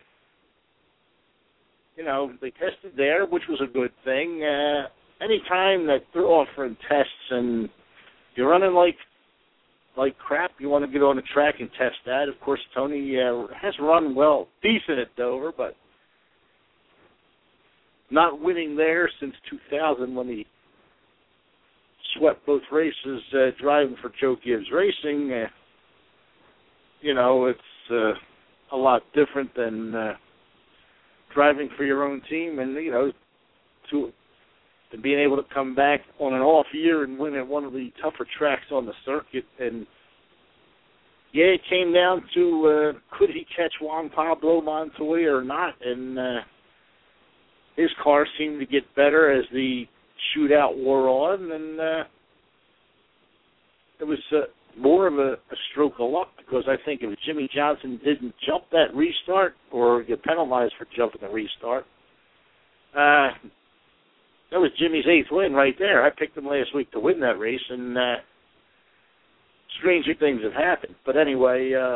B: you know, they tested there, which was a good thing. Uh, any time that they're offering tests and you're running like like crap, you want to get on the track and test that. Of course, Tony uh, has run well, decent at Dover, but not winning there since two thousand when he swept both races uh, driving for Joe Gibbs Racing. Uh, you know, it's uh, a lot different than uh, driving for your own team, and, you know, to, to being able to come back on an off year and win at one of the tougher tracks on the circuit. And, yeah, it came down to uh, could he catch Juan Pablo Montoya or not, and uh, his car seemed to get better as the shootout wore on, and uh, it was uh, more of a, a stroke of luck, because I think if Jimmy Johnson didn't jump that restart or get penalized for jumping the restart, uh, that was Jimmy's eighth win right there. I picked him last week to win that race, and uh, stranger things have happened. But anyway, uh,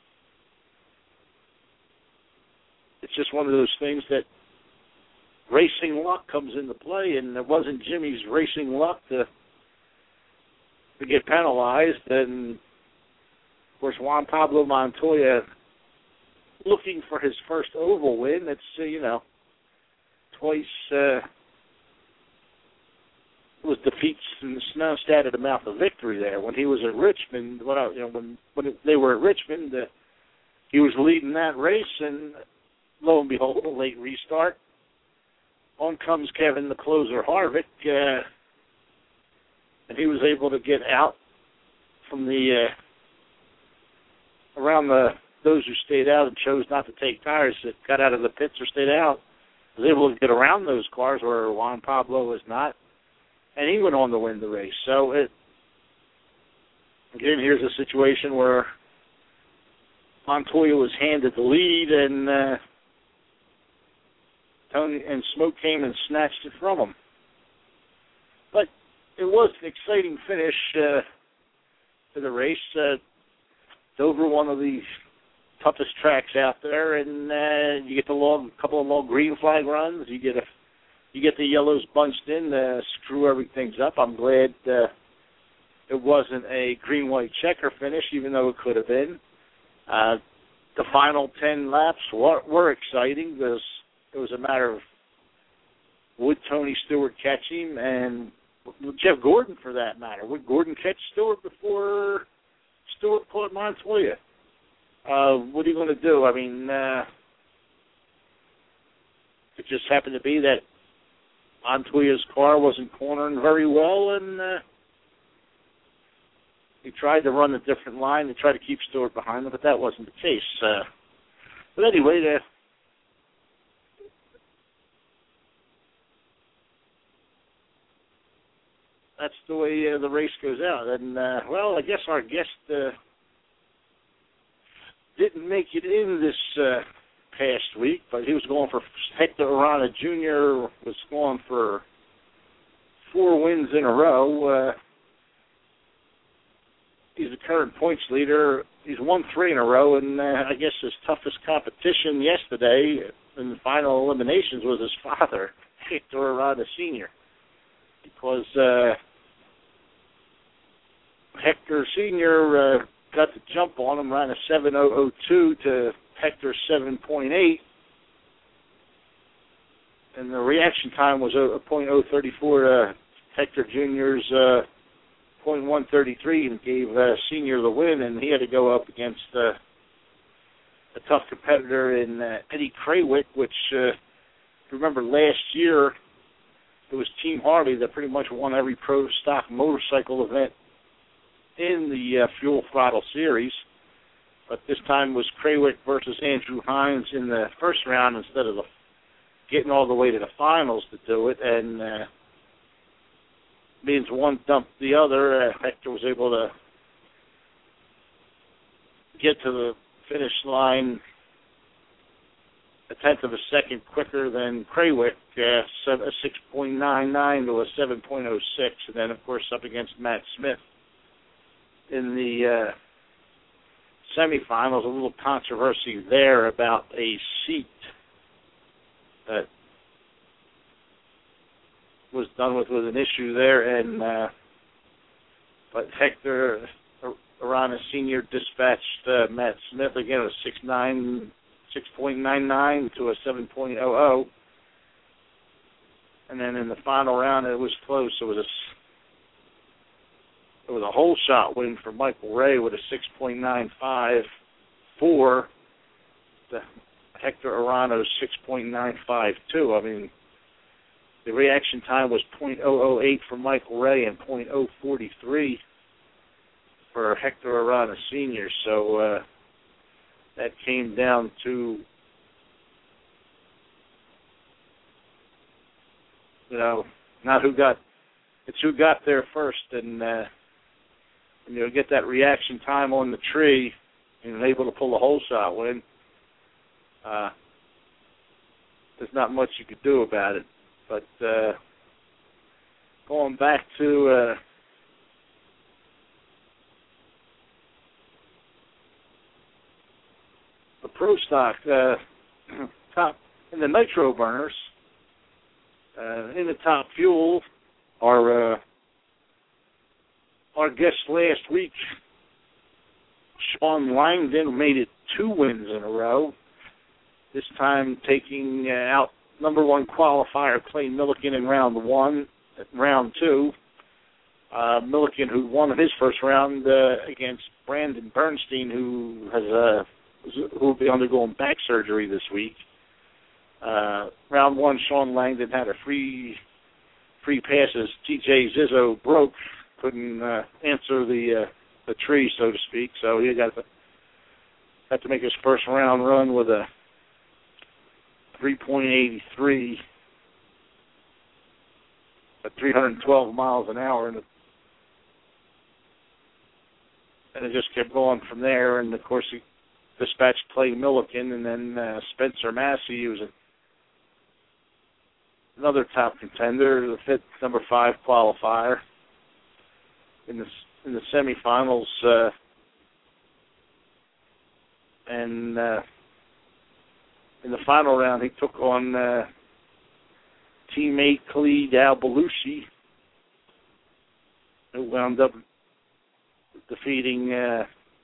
B: it's just one of those things that racing luck comes into play, and it wasn't Jimmy's racing luck to to get penalized. And, of course, Juan Pablo Montoya looking for his first oval win. It's, uh, you know, twice uh, was defeats and snatched out of the mouth of victory there. When he was at Richmond, when, I, you know, when, when they were at Richmond, uh, he was leading that race, and lo and behold, a late restart. On comes Kevin, the closer, Harvick, uh, and he was able to get out from the uh, around the those who stayed out and chose not to take tires that got out of the pits or stayed out. Was able to get around those cars where Juan Pablo was not, and he went on to win the race. So it again, here's a situation where Montoya was handed the lead, and uh, Tony and Smoke came and snatched it from him. But it was an exciting finish uh, to the race. Uh, it's over one of the toughest tracks out there, and uh, you get the long, couple of long green flag runs. You get a, you get the yellows bunched in to screw everything up. I'm glad uh, it wasn't a green-white checker finish, even though it could have been. Uh, the final ten laps were, were exciting because it was a matter of would Tony Stewart catch him, and Jeff Gordon, for that matter. Would Gordon catch Stewart before Stewart caught Montoya? Uh, what are you going to do? I mean, uh, it just happened to be that Montoya's car wasn't cornering very well, and uh, he tried to run a different line to try to keep Stewart behind him, but that wasn't the case. Uh, but anyway, the that's the way uh, the race goes out. And, uh, well, I guess our guest uh, didn't make it in this uh, past week, but he was going for Hector Arana Junior was going for four wins in a row. Uh, he's the current points leader. He's won three in a row, and uh, I guess his toughest competition yesterday in the final eliminations was his father, Hector Arana Senior Because uh, Hector Senior uh, got the jump on him, ran a seven oh oh two to Hector's seven point eight, and the reaction time was a point oh three four to Hector Junior's uh, point one three three, and gave uh, Senior the win, and he had to go up against uh, a tough competitor in uh, Eddie Krawiec, which, uh, remember last year, it was Team Harley that pretty much won every pro stock motorcycle event in the uh, Fuel Throttle Series. But this time was Krawiec versus Andrew Hines in the first round instead of the, getting all the way to the finals to do it. And uh, means one dumped the other. Uh, Hector was able to get to the finish line a tenth of a second quicker than Krawiec, uh, a six point nine nine to a seven point oh six, and then, of course, up against Matt Smith in the uh, semifinals. A little controversy there about a seat that was done with with an issue there, and uh, but Hector Arana Senior dispatched uh, Matt Smith again with six nine. six point nine nine to a seven point oh oh. And then in the final round, it was close. It was a it was a whole shot win for Michael Ray with a six point nine five four. The Hector Arano's six point nine five two. I mean, the reaction time was point oh oh eight for Michael Ray and point oh four three for Hector Arano Senior. So uh, that came down to, you know, not who got, it's who got there first. And uh, when you get that reaction time on the tree and able to pull a hole shot win, uh, there's not much you could do about it. But uh, going back to uh, the Pro Stock, uh, top in the nitro burners, uh, in the top fuel, our uh, our guest last week, Sean Langdon, made it two wins in a row. This time taking uh, out number one qualifier Clay Milliken in round one. Round two, uh, Milliken, who won his first round uh, against Brandon Bernstein, who has uh, who will be undergoing back surgery this week. Uh, round one, Sean Langdon had a free free passes. T J Zizzo broke, couldn't uh, answer the uh, the tree, so to speak. So he got to had to make his first round run with a three point eight three at three hundred twelve miles an hour, and it, and it just kept going from there. And of course, he dispatched Clay Milliken, and then uh, Spencer Massey, who was a, another top contender, the fifth number five qualifier in the in the semifinals, uh, and. Uh, In the final round, he took on uh, teammate Khalid Al-Balushi, who wound up defeating uh,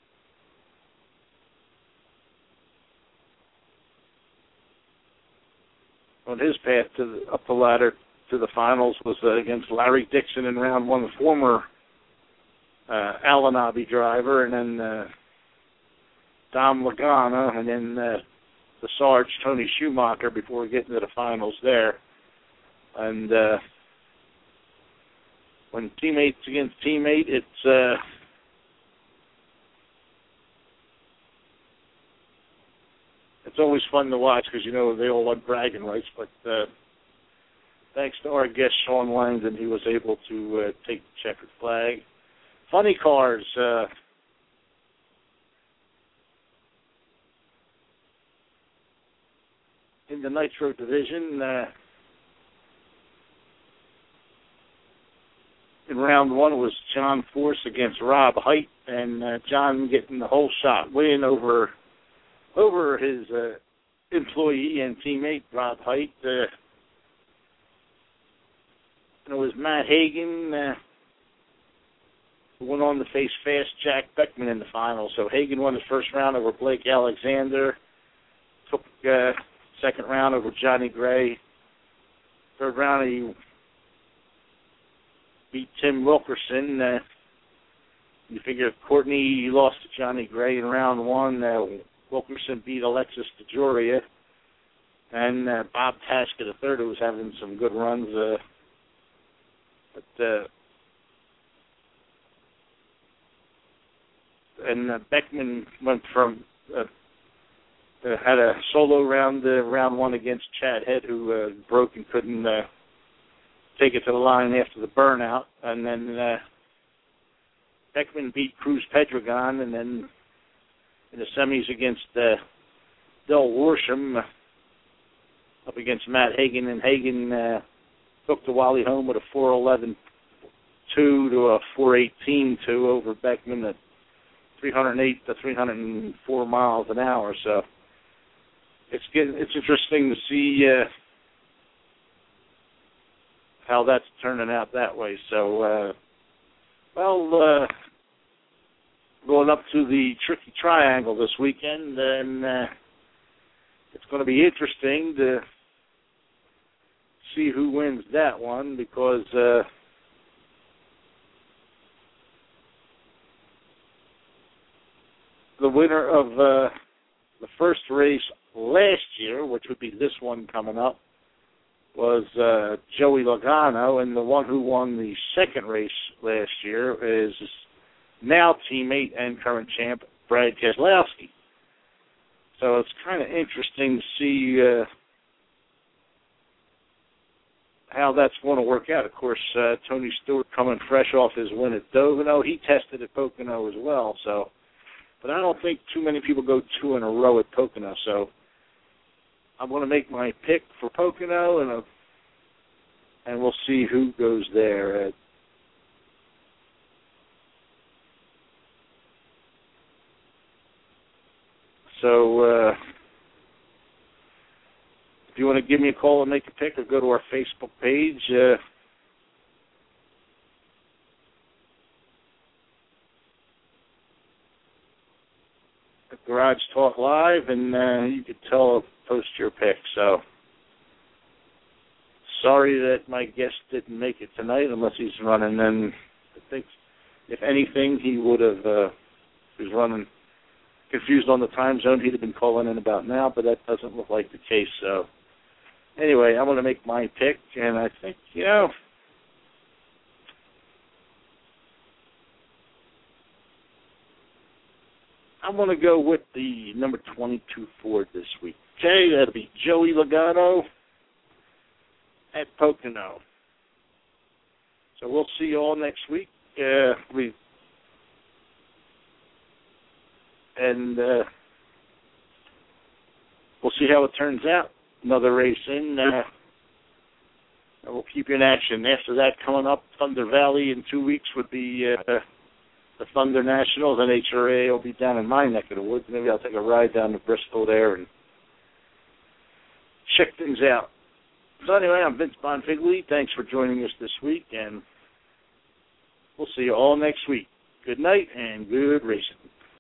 B: on his path to the, up the ladder to the finals was uh, against Larry Dixon in round one, the former uh, Al-Anabi driver, and then uh, Dom Lagana, and then uh, the Sarge, Tony Schumacher, before getting to the finals there. And uh, when teammates against teammate, it's uh, it's always fun to watch because, you know, they all want bragging rights. But uh, thanks to our guest, Sean Langdon, he was able to uh, take the checkered flag. Funny cars. Uh, In the Nitro division, uh, in round one was John Force against Rob Height, and uh, John getting the whole shot win over over his uh, employee and teammate Rob Height. Uh, it was Matt Hagan uh, who went on to face Fast Jack Beckman in the final. So Hagan won his first round over Blake Alexander. Took uh, second round over Johnny Gray. Third round, he beat Tim Wilkerson. Uh, you figure Courtney lost to Johnny Gray in round one. Uh, Wilkerson beat Alexis DeJoria. And uh, Bob Tasker the third, who was having some good runs. Uh, but uh, and uh, Beckman went from uh, Uh, had a solo round, uh, round one against Chad Head, who uh, broke and couldn't uh, take it to the line after the burnout. And then uh, Beckman beat Cruz Pedregon, and then in the semis against uh, Del Worsham, uh, up against Matt Hagan, and Hagan uh, took the Wally home with a four eleven two to a four eighteen two over Beckman at three hundred eight to three hundred four miles an hour. So It's getting, it's interesting to see uh, how that's turning out that way. So, uh, well, uh, going up to the Tricky Triangle this weekend, and uh, it's going to be interesting to see who wins that one because uh, the winner of uh, the first race last year, which would be this one coming up, was uh, Joey Logano, and the one who won the second race last year is now teammate and current champ Brad Keselowski. So it's kind of interesting to see uh, how that's going to work out. Of course, uh, Tony Stewart coming fresh off his win at Dovino. He tested at Pocono as well. So, but I don't think too many people go two in a row at Pocono. So I'm going to make my pick for Pocono, and a, and we'll see who goes there. Uh, So uh, if you want to give me a call and make a pick, or go to our Facebook page. Uh, Garage Talk Live, and uh, you could tell, post your pick. So sorry that my guest didn't make it tonight, unless he's running. And I think, if anything, he would have. Uh, he was running. Confused on the time zone, he'd have been calling in about now, but that doesn't look like the case. So anyway, I'm going to make my pick, and I think, you know, I'm going to go with the number twenty-two Ford this week. Okay, that'll be Joey Logano at Pocono. So we'll see you all next week. Uh, we And uh, we'll see how it turns out. Another race in. Uh, we'll keep you in action. After that, coming up, Thunder Valley in two weeks would be uh, the Thunder Nationals, and H R A will be down in my neck of the woods. Maybe I'll take a ride down to Bristol there and check things out. So anyway, I'm Vince Bonfigley. Thanks for joining us this week, and we'll see you all next week. Good night and good racing.